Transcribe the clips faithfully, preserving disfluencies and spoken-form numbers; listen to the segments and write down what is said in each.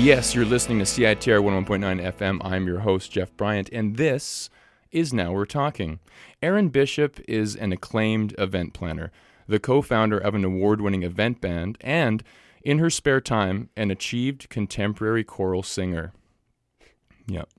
Yes, you're listening to C I T R one oh one point nine F M. I'm your host, Jeff Bryant, and this is Now We're Talking. Erin Bishop is an acclaimed event planner, the co-founder of an award-winning event band, and, in her spare time, an achieved contemporary choral singer. Yep.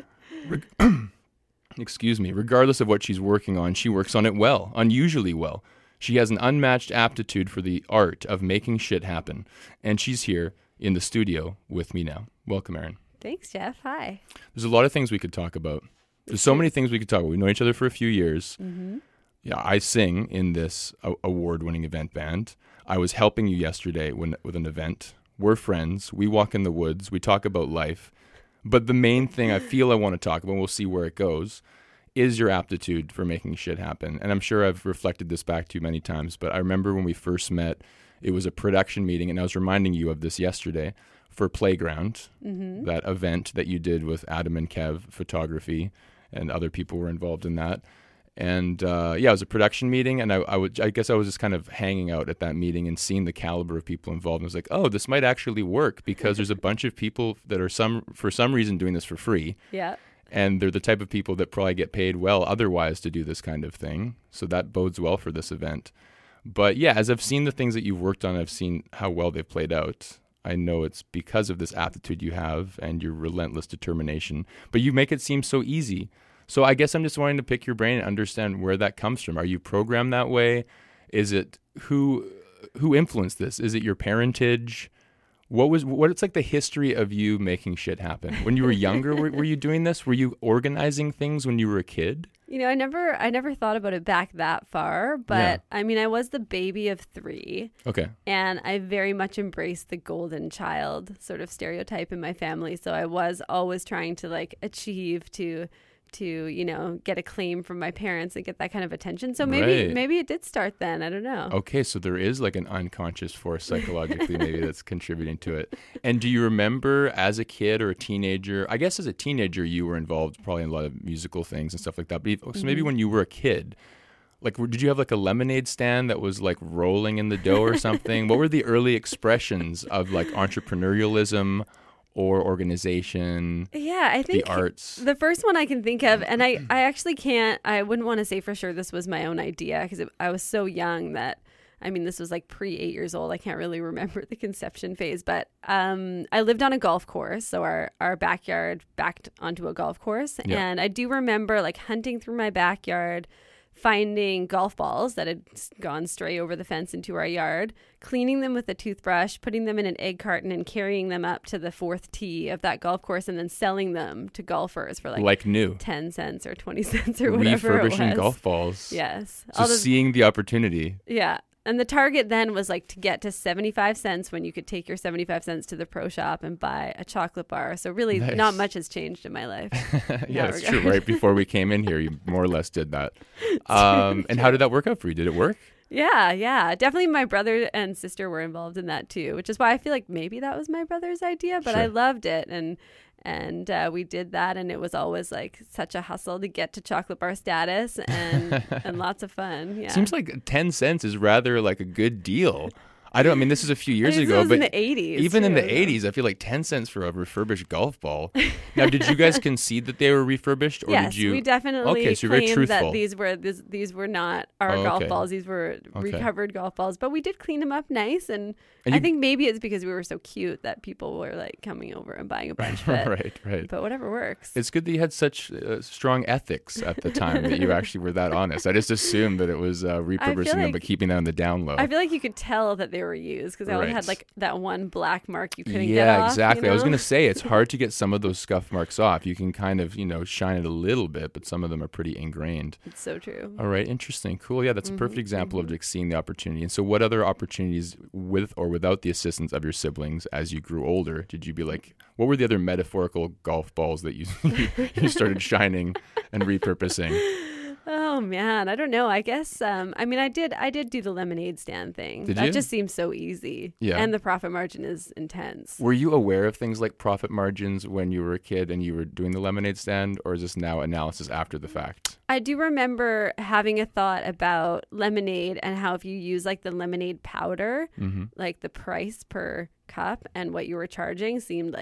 Re- Excuse me. Regardless of what she's working on, she works on it well, unusually well. She has an unmatched aptitude for the art of making shit happen, and she's here in the studio with me now. Welcome, Erin. Thanks, Jeff. Hi. There's a lot of things we could talk about. There's so many things we could talk about. We've known each other for a few years. Mm-hmm. Yeah, I sing in this a- award-winning event band. I was helping you yesterday when, with an event. We're friends. We walk in the woods. We talk about life. But the main thing I feel I want to talk about, and we'll see where it goes, is your aptitude for making shit happen. And I'm sure I've reflected this back to you many times, but I remember when we first met, it was a production meeting, and I was reminding you of this yesterday for Playground, Mm-hmm. that event that you did with Adam and Kev Photography, and other people were involved in that. And uh, yeah, it was a production meeting, and I, I, would, I guess I was just kind of hanging out at that meeting and seeing the caliber of people involved. And I was like, oh, this might actually work because there's a bunch of people that are some for some reason doing this for free. Yeah. And they're the type of people that probably get paid well otherwise to do this kind of thing. So that bodes well for this event. But yeah, as I've seen the things that you've worked on, I've seen how well they've played out. I know it's because of this aptitude you have and your relentless determination. But you make it seem so easy. So I guess I'm just wanting to pick your brain and understand where that comes from. Are you programmed that way? Is it who who influenced this? Is it your parentage? What was what it's like the history of you making shit happen? When you were younger, were, were you doing this? Were you organizing things when you were a kid? You know, I never I never thought about it back that far, but Yeah. I mean, I was the baby of three, Okay. and I very much embraced the golden child sort of stereotype in my family. So I was always trying to like achieve to to, you know, get acclaim from my parents and get that kind of attention. So maybe Right. maybe it did start then. I don't know. Okay, so there is like an unconscious force psychologically maybe that's contributing to it. And do you remember as a kid or a teenager, I guess as a teenager you were involved probably in a lot of musical things and stuff like that, but if- so maybe Mhm. when you were a kid, like w- did you have like a lemonade stand that was like rolling in the dough or something? What were the early expressions of like entrepreneurialism or organization, Yeah, I think the arts? the first one I can think of, and I, I actually can't, I wouldn't want to say for sure this was my own idea because I was so young that, I mean, this was like pre eight years old. I can't really remember the conception phase, but um, I lived on a golf course. So our, our backyard backed onto a golf course. Yeah. And I do remember like hunting through my backyard, finding golf balls that had s- gone stray over the fence into our yard, cleaning them with a toothbrush, putting them in an egg carton and carrying them up to the fourth tee of that golf course and then selling them to golfers for like, Like new. ten cents or twenty cents or whatever it Refurbishing was. golf balls. Yes. So All the- seeing the opportunity. yeah. And the target then was like to get to seventy-five cents when you could take your seventy-five cents to the pro shop and buy a chocolate bar. So really Nice. not much has changed in my life. Yeah, that that's true. regard. Right before we came in here, you more or less did that. Um, and how did that work out for you? Did it work? Yeah, yeah. Definitely my brother and sister were involved in that too, which is why I feel like maybe that was my brother's idea, but I Sure. loved it. And and uh, we did that, and it was always like such a hustle to get to chocolate bar status and and lots of fun. Yeah. Seems like ten cents is rather like a good deal. I don't. I mean, this is a few years I mean, ago, this was but in the eighties. even in too, the so- eighties, I feel like ten cents for a refurbished golf ball. Now, did you guys concede that they were refurbished, or Yes, did you? we definitely Okay, so you're very claimed truthful. that these were this, these were not our Oh, golf okay. balls. These were Okay. recovered golf balls, but we did clean them up nice. And, And I you- think maybe it's because we were so cute that people were like coming over and buying a bunch. But, right, right. but whatever works. It's good that you had such uh, strong ethics at the time that you actually were that honest. I just assumed that it was uh, repurposing them like- but keeping them on the down low. I feel like you could tell that they were used because I always Right. had like that one black mark you couldn't yeah, get off. exactly. You I was know? going to say it's hard to get some of those scuff marks off. You can kind of, you know, shine it a little bit, but some of them are pretty ingrained. It's so true. All right, interesting. Cool. Yeah, that's a perfect Mhm, example of mhm. like seeing the opportunity. And so what other opportunities with or without the assistance of your siblings as you grew older, did you be like, what were the other metaphorical golf balls that you you started shining and repurposing? Oh man, I don't know. I guess um I mean I did I did do the lemonade stand thing. Did that you? just seems so easy. Yeah. And the profit margin is intense. Were you aware of things like profit margins when you were a kid and you were doing the lemonade stand, or is this now analysis after the fact? I do remember having a thought about lemonade and how if you use like the lemonade powder, Mm-hmm. like the price per cup and what you were charging seemed like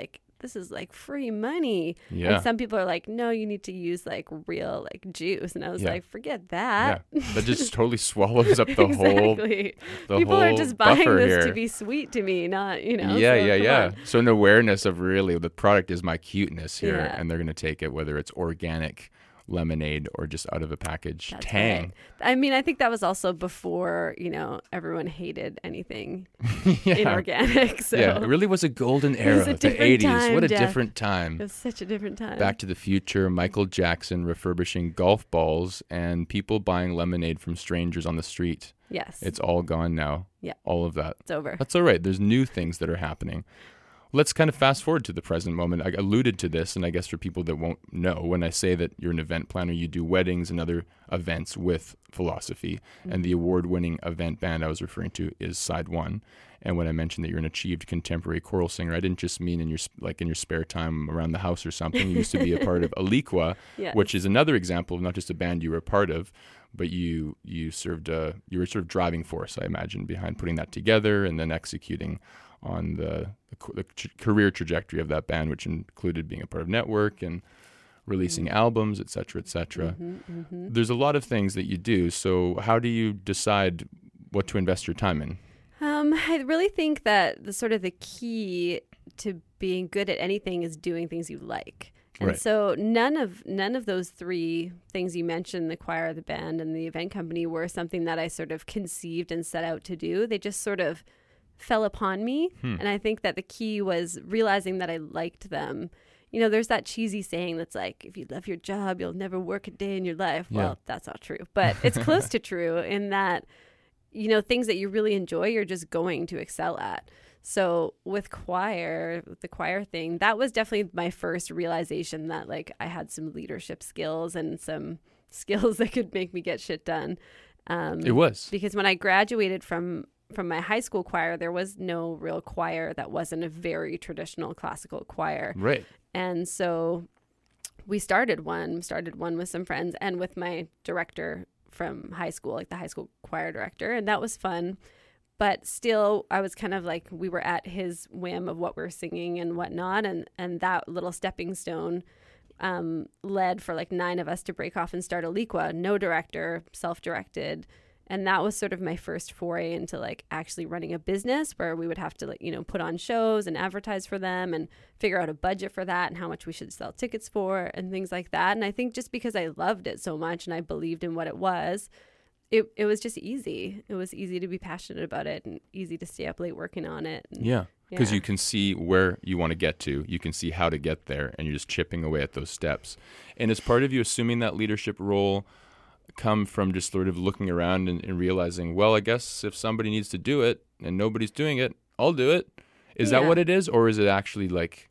this is like free money. Yeah. And some people are like, no, you need to use like real like juice. And I was Yeah. like, forget that. Yeah. That just totally swallows up the whole Exactly. the People whole are just buying buffer this here. to be sweet to me, not, you know. Yeah, so yeah, come yeah. on. So an awareness of really the product is my cuteness here, Yeah. and they're going to take it whether it's organic lemonade or just out of a package. That's Tang. right. I mean, I think that was also before, you know, everyone hated anything Yeah. inorganic. So Yeah, it really was a golden was era, a the different eighties. time, What a Jeff. different time. it was such a different time. Back to the Future, Michael Jackson refurbishing golf balls, and people buying lemonade from strangers on the street. yes. It's all gone now. Yeah. All of that. It's over. That's all right. There's new things that are happening. Let's kind of fast forward to the present moment. I alluded to this, and I guess for people that won't know, when I say that you're an event planner, you do weddings and other events with philosophy. Mm-hmm. And the award-winning event band I was referring to is Side One. And when I mentioned that you're an achieved contemporary choral singer, I didn't just mean in your like in your spare time around the house or something. You used to be a part of Aliqua, Yes. which is another example of not just a band you were a part of, but you you served a you were sort of driving force, I imagine, behind putting that together and then executing on the, the, co- the tr- career trajectory of that band, which included being a part of Network and releasing Mm-hmm. albums, et cetera, et cetera. Mm-hmm, mm-hmm. There's a lot of things that you do. So how do you decide what to invest your time in? Um, I really think that the sort of the key to being good at anything is doing things you like. And Right. so none of none of those three things you mentioned, the choir, the band, and the event company, were something that I sort of conceived and set out to do. They just sort of fell upon me. Hmm. And I think that the key was realizing that I liked them. You know, there's that cheesy saying that's like, if you love your job, you'll never work a day in your life. Yeah. Well, that's not true, but it's close to true in that, you know, things that you really enjoy, you're just going to excel at. So with choir, with the choir thing, that was definitely my first realization that like I had some leadership skills and some skills that could make me get shit done. Um, It was. because when I graduated from from my high school choir, there was no real choir that wasn't a very traditional classical choir. Right. And so we started one, started one with some friends and with my director from high school, like the high school choir director. And that was fun. But still, I was kind of like, we were at his whim of what we're singing and whatnot. And, and that little stepping stone um, led for like nine of us to break off and start Aliqua. No director, self-directed. And that was sort of my first foray into like actually running a business where we would have to like, you know, put on shows and advertise for them and figure out a budget for that and how much we should sell tickets for and things like that. And I think just because I loved it so much and I believed in what it was, it, it was just easy. It was easy to be passionate about it and easy to stay up late working on it. And, Yeah. Because Yeah. you can see where you want to get to. You can see how to get there, and you're just chipping away at those steps. And as part of you assuming that leadership role come from just sort of looking around and, and realizing, well, I guess if somebody needs to do it and nobody's doing it, I'll do it. Is that Yeah. what it is? Or is it actually like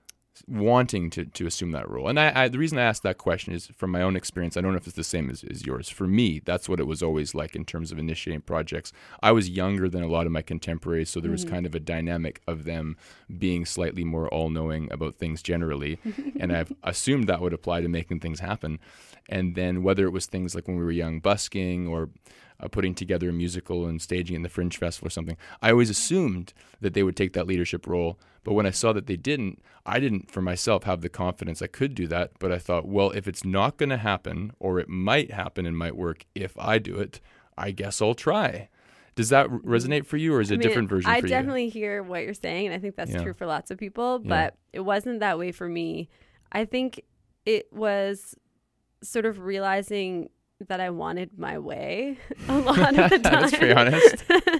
wanting to, to assume that role? And I, I the reason I asked that question is from my own experience. I don't know if it's the same as, as yours. For me, that's what it was always like in terms of initiating projects. I was younger than a lot of my contemporaries, so there was Mm-hmm. kind of a dynamic of them being slightly more all-knowing about things generally. And I've assumed that would apply to making things happen. And then whether it was things like when we were young, busking or uh, putting together a musical and staging it in the Fringe Festival or something, I always assumed that they would take that leadership role. But when I saw that they didn't, I didn't for myself have the confidence I could do that. But I thought, well, if it's not going to happen, or it might happen and might work if I do it, I guess I'll try. Does that r- resonate for you, or is it I a mean, different version I for you? definitely hear what you're saying, and I think that's Yeah. true for lots of people, Yeah. but it wasn't that way for me. I think it was sort of realizing that I wanted my way a lot of the time. That's pretty honest.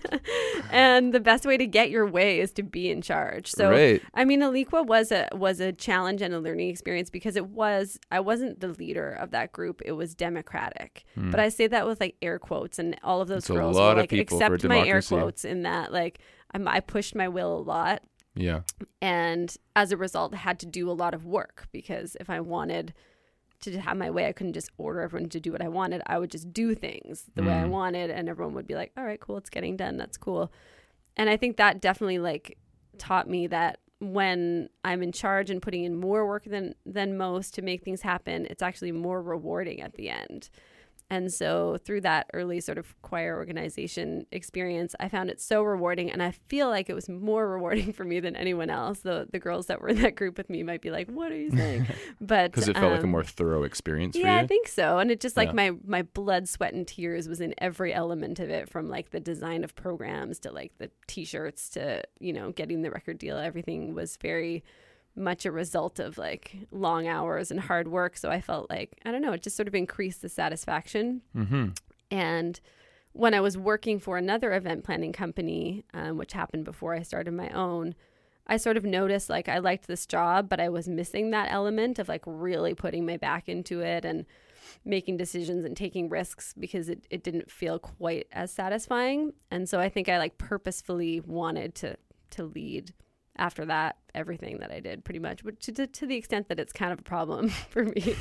And the best way to get your way is to be in charge. So Right. I mean, Aliqua was a was a challenge and a learning experience because it was I wasn't the leader of that group. It was democratic. But I say that with like air quotes, and all of those It's a girls lot will of like people for accept my air democracy. quotes in that like I'm, I pushed my will a lot, Yeah. and as a result, I had to do a lot of work because if I wanted to have my way, I couldn't just order everyone to do what I wanted. I would just do things the way I Mm. wanted, and everyone would be like, all right, cool, it's getting done. That's cool. And I think that definitely like taught me that when I'm in charge and putting in more work than, than most to make things happen, it's actually more rewarding at the end. And so through that early sort of choir organization experience, I found it so rewarding. And I feel like it was more rewarding for me than anyone else. The the girls that were in that group with me might be like, what are you saying? But because it felt um, like a more thorough experience for yeah, you. I think so. And it just like Yeah. my, my blood, sweat, and tears was in every element of it, from like the design of programs to like the t-shirts to, you know, getting the record deal. Everything was very much a result of like long hours and hard work. So I felt like, I don't know, it just sort of increased the satisfaction. Mm-hmm. And when I was working for another event planning company, um, which happened before I started my own, I sort of noticed like I liked this job, but I was missing that element of like really putting my back into it and making decisions and taking risks, because it, it didn't feel quite as satisfying. And so I think I like purposefully wanted to to lead after that, everything that I did pretty much, which to, to the extent that it's kind of a problem for me.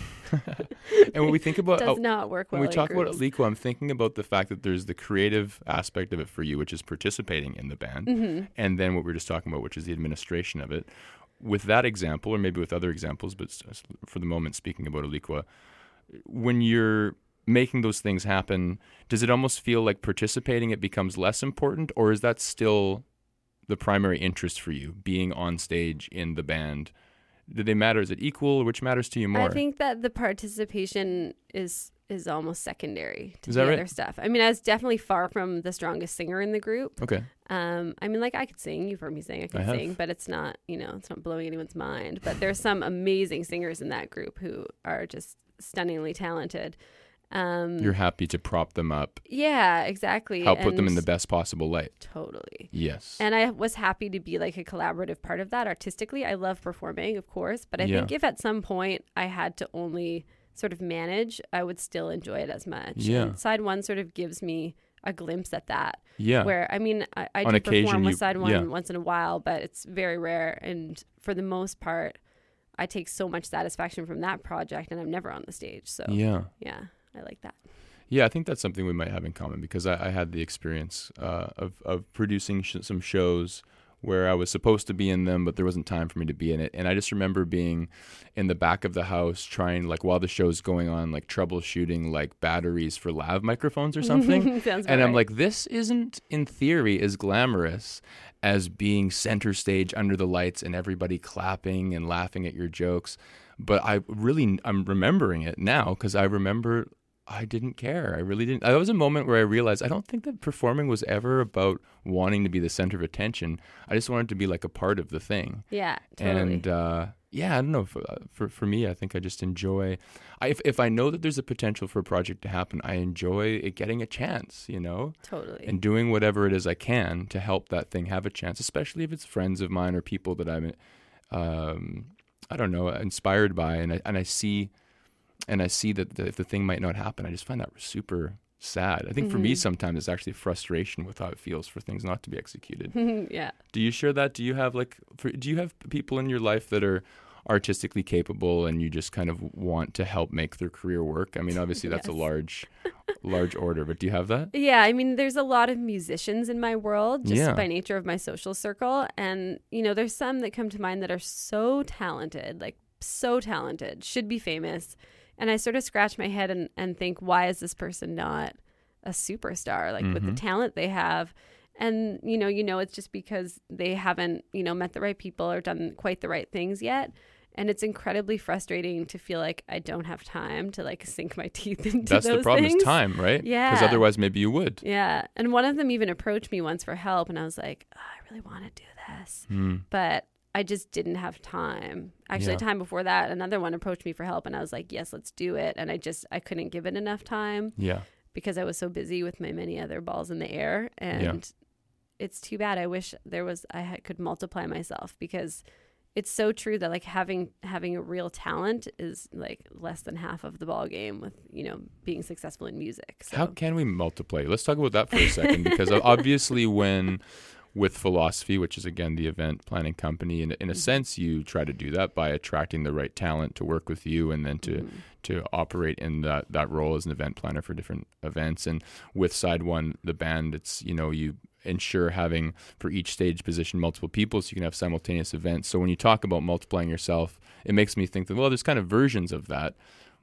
And when we think about does uh, not work well when we talk at about groups. Aliqua, I'm thinking about the fact that there's the creative aspect of it for you, which is participating in the band, Mm-hmm. and then what we were just talking about, which is the administration of it. With that example, or maybe with other examples, but s- for the moment speaking about Aliqua, when you're making those things happen, does it almost feel like participating it becomes less important, or is that still the primary interest for you, being on stage in the band? Do they matter? Is it equal, or which matters to you more? I think that the participation is is almost secondary to Is the that right? other stuff. I mean, I was definitely far from the strongest singer in the group. Okay. Um, I mean, like I could sing. You've heard me sing. I can I have. sing, but it's not, you know, it's not blowing anyone's mind. But there's some amazing singers in that group who are just stunningly talented. Um, You're happy to prop them up, yeah, exactly. help put them in And- the best possible light. Totally. Yes. And I was happy to be like a collaborative part of that artistically. I love performing, of course, but I Yeah. think if at some point I had to only sort of manage, I would still enjoy it as much. Yeah. And Side One sort of gives me a glimpse at that. yeah. Where, I mean, I, I On do occasion, perform with you- Side One yeah. once in a while, but it's very rare. And for the most part, I take so much satisfaction from that project, and I'm never on the stage. So, yeah. yeah, I like that. Yeah, I think that's something we might have in common, because I, I had the experience uh, of, of producing sh- some shows where I was supposed to be in them, but there wasn't time for me to be in it. And I just remember being in the back of the house trying, like, while the show's going on, like troubleshooting like batteries for lav microphones or something. Sounds And I'm right. like, this isn't in theory as glamorous as being center stage under the lights and everybody clapping and laughing at your jokes. But I really, I'm remembering it now, because I remember I didn't care. I really didn't. That was a moment where I realized I don't think that performing was ever about wanting to be the center of attention. I just wanted to be like a part of the thing. Yeah, totally. And uh, yeah, I don't know. For, for for me, I think I just enjoy. I, if if I know that there's a potential for a project to happen, I enjoy it getting a chance. You know, totally. and doing whatever it is I can to help that thing have a chance, especially if it's friends of mine or people that I'm, um, I don't know, inspired by, and I and I see. And I see that the, if the thing might not happen, I just find that super sad. I think for me, Mhm. sometimes it's actually frustration with how it feels for things not to be executed. yeah. Do you share that? Do you have like, for, do you have people in your life that are artistically capable and you just kind of want to help make their career work? I mean, obviously that's a Yes. large, large order, but do you have that? Yeah, I mean, there's a lot of musicians in my world just Yeah. by nature of my social circle. And, you know, there's some that come to mind that are so talented, like so talented, should be famous. And I sort of scratch my head and, and think, why is this person not a superstar, like with the Mhm. talent they have? And, you know, you know, it's just because they haven't, you know, met the right people or done quite the right things yet. And it's incredibly frustrating to feel like I don't have time to like sink my teeth into That's those the problem things. is time, right? Yeah. Because otherwise maybe you would. Yeah. And one of them even approached me once for help. And I was like, oh, I really want to do this. Mm. But I just didn't have time. Actually, Yeah. time before that, another one approached me for help. And I was like, yes, let's do it. And I just, I couldn't give it enough time Yeah. because I was so busy with my many other balls in the air. And it's too bad. I wish there was, I had, could multiply myself, because it's so true that like having having a real talent is like less than half of the ball game with, you know, being successful in music. So How can we multiply? Let's talk about that for a second, because obviously when with Philosophy, which is again the event planning company, in, in a sense you try to do that by attracting the right talent to work with you and then to Mhm. to operate in that, that role as an event planner for different events. And with Side One, the band, it's, you know, you ensure having for each stage position multiple people so you can have simultaneous events. So when you talk about multiplying yourself, it makes me think that, well, there's kind of versions of that.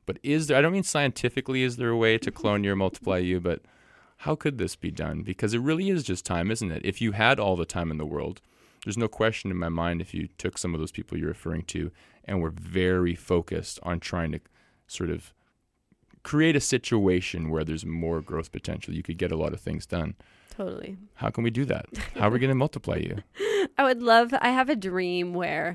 But is there, I don't mean scientifically, is there a way to clone you or multiply you, but how could this be done? Because it really is just time, isn't it? If you had all the time in the world, there's no question in my mind if you took some of those people you're referring to and were very focused on trying to sort of create a situation where there's more growth potential, you could get a lot of things done. Totally. How can we do that? How are we going to multiply you? I would love, I have a dream where,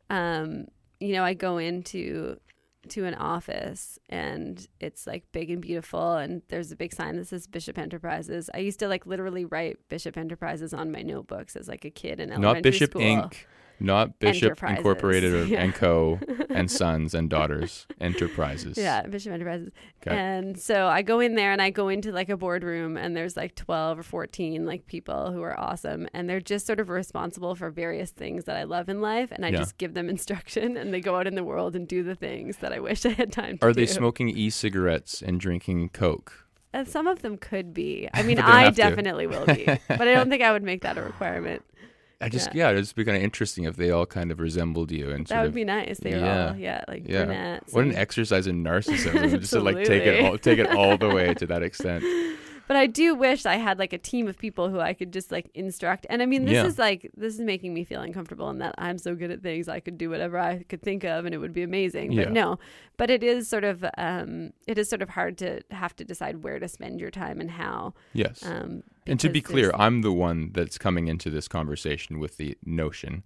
um, you know, I go into to an office and it's like big and beautiful and there's a big sign that says Bishop Enterprises. I used to like literally write Bishop Enterprises on my notebooks as like a kid in elementary Not Bishop school. Incorporated. Not Bishop Incorporated or, yeah. and Co. and Sons and Daughters Enterprises. Yeah, Bishop Enterprises. Okay. And so I go in there and I go into like a boardroom and there's like twelve or fourteen like people who are awesome and they're just sort of responsible for various things that I love in life and I Yeah. just give them instruction and they go out in the world and do the things that I wish I had time to Are do. they smoking e-cigarettes and drinking Coke? And some of them could be. I mean, But they don't I have to. definitely will be. But I don't think I would make that a requirement. I just, Yeah. yeah, it'd just be kind of interesting if they all kind of resembled you. and That sort would of, be nice. They were Yeah. all, yeah, like Yeah. brunettes. What an and- exercise in narcissism, just to like take it Absolutely. all, take it all the way to that extent. But I do wish I had like a team of people who I could just like instruct. And I mean, this Yeah. is like, this is making me feel uncomfortable in that I'm so good at things. I could do whatever I could think of and it would be amazing. But Yeah. no, but it is sort of, um, it is sort of hard to have to decide where to spend your time and how. Yes. Um, And to be because clear, there's- I'm the one that's coming into this conversation with the notion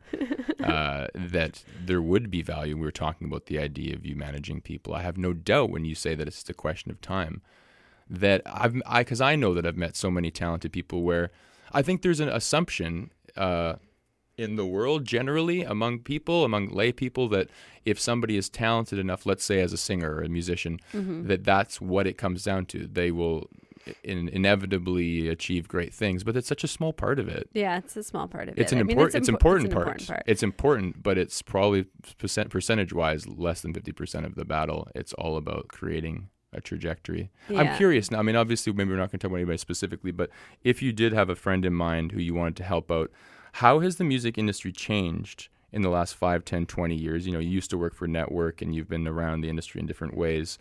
uh, that there would be value. We were talking about the idea of you managing people. I have no doubt when you say that it's just a question of time. That I've, I, because I know that I've met so many talented people where I think there's an assumption uh, in the world generally among people, among lay people, that if somebody is talented enough, let's say as a singer or a musician, Mhm. that that's what it comes down to. They will in, inevitably achieve great things, but it's such a small part of it. Yeah, it's a small part of It's it. an I mean, important, it's, impo- important, it's an part. important part. It's important, but it's probably percent percentage wise less than fifty percent of the battle. It's all about creating a trajectory. I'm Yeah. curious now. I mean, obviously, maybe we're not going to talk about anybody specifically, but if you did have a friend in mind who you wanted to help out, how has the music industry changed in the last five, ten, twenty years? You know, you used to work for Network and you've been around the industry in different ways.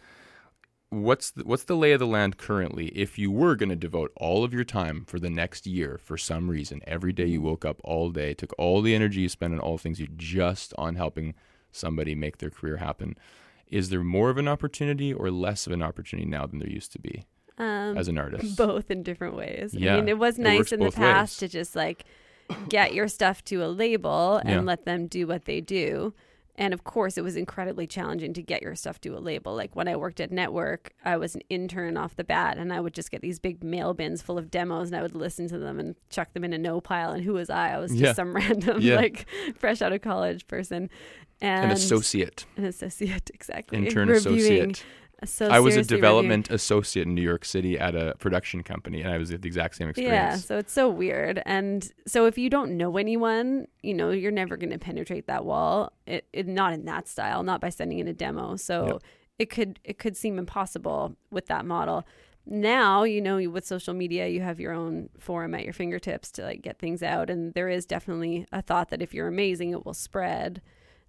What's the, what's the lay of the land currently? If you were going to devote all of your time for the next year for some reason, every day you woke up all day, took all the energy you spent on all things you just on helping somebody make their career happen, is there more of an opportunity or less of an opportunity now than there used to be Um, as an artist? both in different ways. Yeah, I mean, it was it nice works in the both past ways. to just like get your stuff to a label and Yeah. let them do what they do. And of course, it was incredibly challenging to get your stuff to a label. Like when I worked at Network, I was an intern off the bat, and I would just get these big mail bins full of demos, and I would listen to them and chuck them in a no pile. And who was I? I was just Yeah. some random, Yeah. like fresh out of college person. And An associate, An associate, exactly. intern Reviewing- associate. So I was a seriously development associate in New York City at a production company, and I was at the exact same experience. Yeah, so it's so weird. And so if you don't know anyone, you know, you're never going to penetrate that wall. It, it not in that style, not by sending in a demo. So Yep. it could it could seem impossible with that model. Now, you know, with social media, you have your own forum at your fingertips to like get things out, and there is definitely a thought that if you're amazing, it will spread.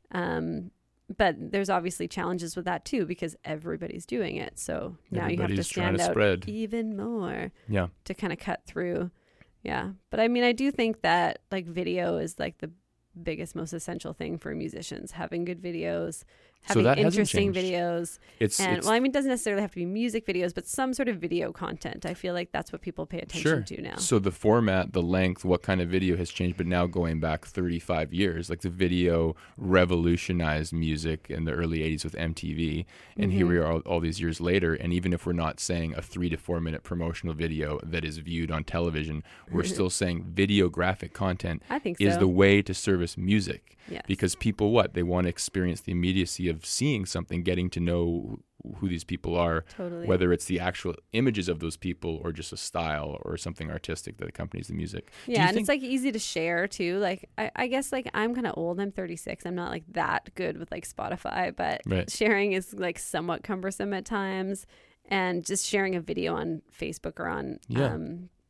Um But there's obviously challenges with that too, because everybody's doing it. So now you have to Everybody's trying stand to out spread. even more Yeah. to kind of cut through. Yeah. But I mean, I do think that like video is like the biggest, most essential thing for musicians, having good videos, So having that hasn't interesting changed. videos. It's, And it's well, I mean, it doesn't necessarily have to be music videos, but some sort of video content. I feel like that's what people pay attention Sure. to now. So the format, the length, what kind of video has changed, but now going back thirty-five years, like the video revolutionized music in the early eighties with M T V. And here Mhm. we are all, all these years later. And even if we're not saying a three to four minute promotional video that is viewed on television, we're still saying videographic content I think is so. the way to service music. Yes. Because people, what? They want to experience the immediacy of seeing something, getting to know who these people are, Totally. whether it's the actual images of those people or just a style or something artistic that accompanies the music. Do you Yeah, and think- it's like easy to share too. Like I, I guess like I'm kind of old. I'm thirty-six. I'm not like that good with like Spotify, but Right. sharing is like somewhat cumbersome at times. And just sharing a video on Facebook or on Yeah. um,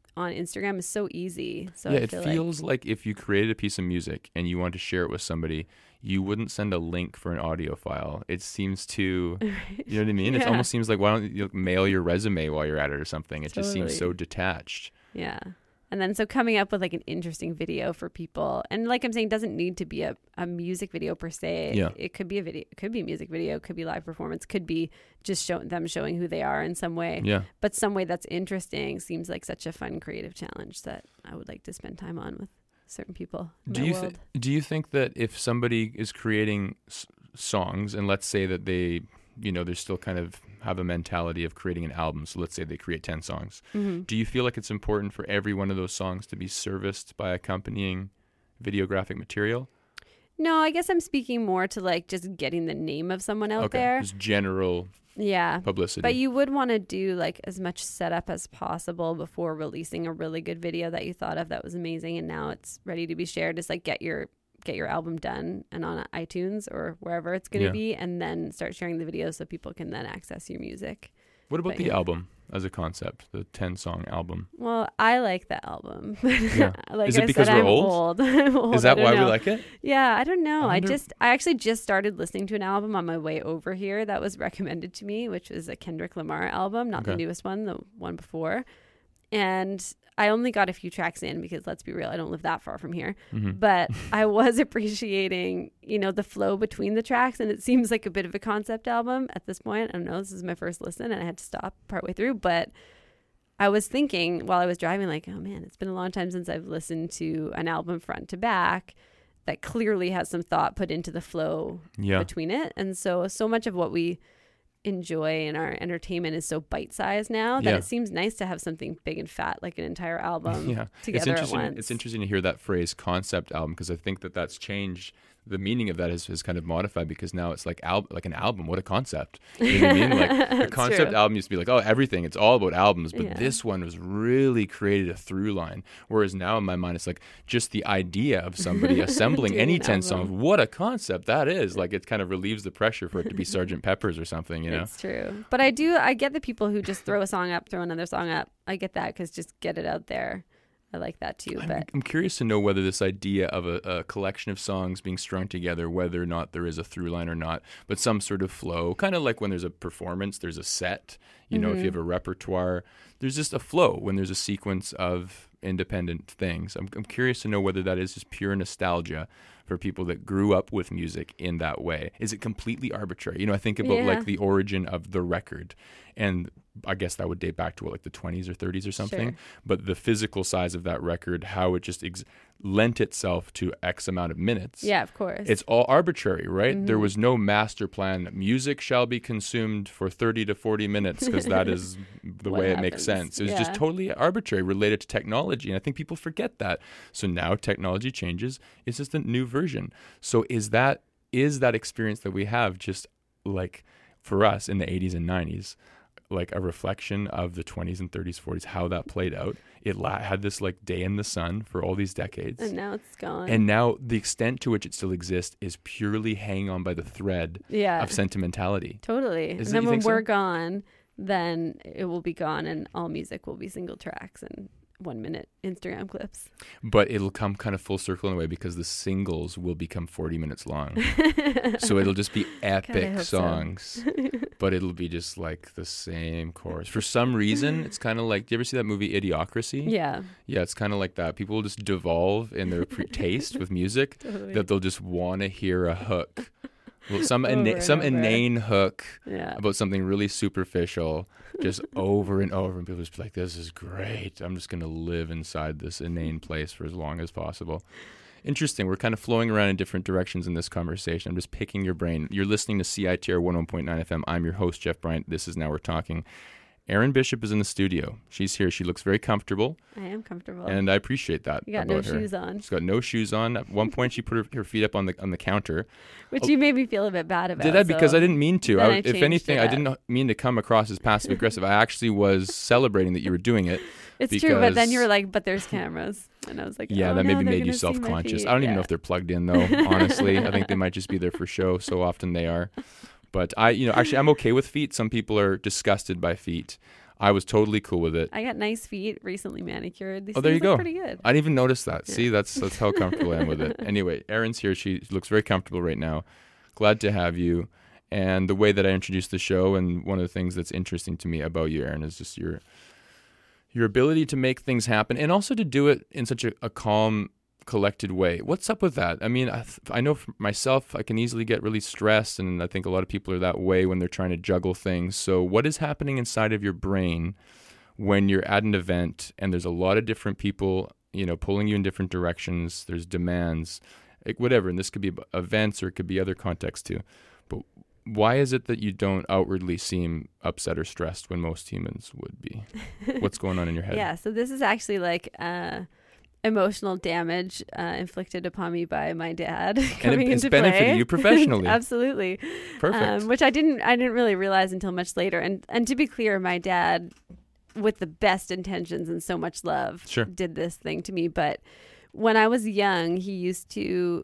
on Instagram is so easy. So yeah, I it feel feels like, like if you created a piece of music and you want to share it with somebody, you wouldn't send a link for an audio file. It seems too, you know what I mean? Yeah. It almost seems like, why don't you mail your resume while you're at it or something? It just seems so Totally. detached. yeah. And then so coming up with like an interesting video for people, and like I'm saying, doesn't need to be a, a music video per se. Yeah. It could be a video, it could be a music video, could be live performance, could be just show, them showing who they are in some way. Yeah. But some way that's interesting seems like such a fun creative challenge that I would like to spend time on with certain people in Do my you world. th- do you think that if somebody is creating s- songs, and let's say that they, you know, they're still kind of have a mentality of creating an album, so let's say they create ten songs, Mm-hmm. do you feel like it's important for every one of those songs to be serviced by accompanying videographic material? No, I guess I'm speaking more to like just getting the name of someone out okay, there. just general Yeah. publicity. But you would want to do like as much setup as possible before releasing a really good video that you thought of that was amazing and now it's ready to be shared. Just like get your get your album done and on iTunes or wherever it's going to Yeah. be, and then start sharing the video so people can then access your music. What about But the yeah. album as a concept, the ten song album? Well, I like the album. Yeah. like Is it I because said, we're I'm old? old. I'm old. Is I that don't why know. we like it? Yeah, I don't know. I I, wonder- just I actually just started listening to an album on my way over here that was recommended to me, which was a Kendrick Lamar album, not the Okay. newest one, the one before. And I only got a few tracks in because let's be real, I don't live that far from here. Mhm. But I was appreciating, you know, the flow between the tracks, and it seems like a bit of a concept album at this point. I don't know, this is my first listen and I had to stop partway through, but I was thinking while I was driving, like, oh man, it's been a long time since I've listened to an album front to back that clearly has some thought put into the flow Yeah. between it. And so, so much of what we enjoy in our entertainment is so bite-sized now that Yeah. it seems nice to have something big and fat, like an entire album Yeah. It's together at interesting. once. It's interesting to hear that phrase concept album, because I think that that's changed. The meaning of that has, has kind of modified, because now it's like al- like an album. What a concept. You know what I mean? Like the That's concept true. album used to be like, oh, everything. It's all about albums. But Yeah. this one was really created a through line. Whereas now in my mind, it's like just the idea of somebody assembling Doing any an ten album. songs. What a concept that is. Like it kind of relieves the pressure for it to be Sergeant Pepper's or something, you know? It's true. But I do, I get the people who just throw a song up, throw another song up. I get that because just get it out there. I like that too. I'm, But I'm curious to know whether this idea of a, a collection of songs being strung together, whether or not there is a through line or not, but some sort of flow, kind of like when there's a performance, there's a set, you know, if you have a repertoire, there's just a flow when there's a sequence of independent things. I'm, I'm curious to know whether that is just pure nostalgia for people that grew up with music in that way. Is it completely arbitrary? You know, I think about Yeah. like the origin of the record, and I guess that would date back to what, like the twenties or thirties or something. Sure. But the physical size of that record, how it just ex- lent itself to X amount of minutes. yeah, of course. It's all arbitrary, right? There Mhm. was no master plan. Music shall be consumed for thirty to forty minutes because that is the What way it makes happens. sense. It was just Yeah. totally arbitrary, related to technology. And I think people forget that. So now technology changes. It's just a new version. So is that is that experience that we have just like for us in the eighties and nineties, like a reflection of the twenties and thirties, forties, how that played out? It la- had this like day in the sun for all these decades. and now it's gone. And now the extent to which it still exists is purely hanging on by the thread yeah, of sentimentality. totally. Is And it- then you when think so? we're gone, then it will be gone and all music will be single tracks and one minute Instagram clips. But it'll come kind of full circle in a way because the singles will become forty minutes long. So it'll just be epic hope so. songs, but it'll be just like the same chorus. For some reason, it's kind of like, do you ever see that movie Idiocracy? Yeah, Yeah, it's kind of like that. People will just devolve in their pre- taste with music totally. that they'll just want to hear a hook. Well, some Over ina- and some over. inane hook yeah. about something really superficial, just over and over, and people just be like, this is great. I'm just going to live inside this inane place for as long as possible. Interesting. We're kind of flowing around in different directions in this conversation. I'm just picking your brain. You're listening to C I T R one oh one point nine F M. I'm your host, Jeff Bryant. This is Now We're Talking. Erin Bishop is in the studio. She's here. She looks very comfortable, I am comfortable. and I appreciate that you got no about her. shoes on, She's got no shoes on. At one point, she put her, her feet up on the on the counter. which Oh. you made me feel a bit bad about. Did I? Because so- I didn't mean to. then I, I if changed anything, it I up. didn't mean to come across as passive aggressive. I actually was celebrating that you were doing it. It's true, but then because- you were like, "But there's cameras," and I was like, Yeah, oh, that no, maybe they're made you gonna see my self-conscious. feet. I don't even Yeah. know if they're plugged in though. Honestly, I think they might just be there for show. So often they are. But I, you know, actually, I'm okay with feet. Some people are disgusted by feet. I was totally cool with it. I got nice feet, recently manicured. These Oh, there things you look go. pretty good. I didn't even notice that. Yeah. See, that's that's how comfortable I am with it. Anyway, Erin's here. She looks very comfortable right now. Glad to have you. And the way that I introduced the show, and one of the things that's interesting to me about you, Erin, is just your your ability to make things happen, and also to do it in such a, a calm, collected way. What's up with that? I mean, I, I know for myself, I can easily get really stressed, and I think a lot of people are that way when they're trying to juggle things. So what is happening inside of your brain when you're at an event and there's a lot of different people, you know, pulling you in different directions, there's demands, like whatever, and this could be events or it could be other contexts too. But why is it that you don't outwardly seem upset or stressed when most humans would be? What's going on in your head? Yeah, so this is actually like uh, emotional damage uh, inflicted upon me by my dad coming and it, it's into benefited play. you professionally. Absolutely. Perfect. Um, which I didn't I didn't really realize until much later. And and to be clear, my dad, with the best intentions and so much love, Sure. did this thing to me. But when I was young, he used to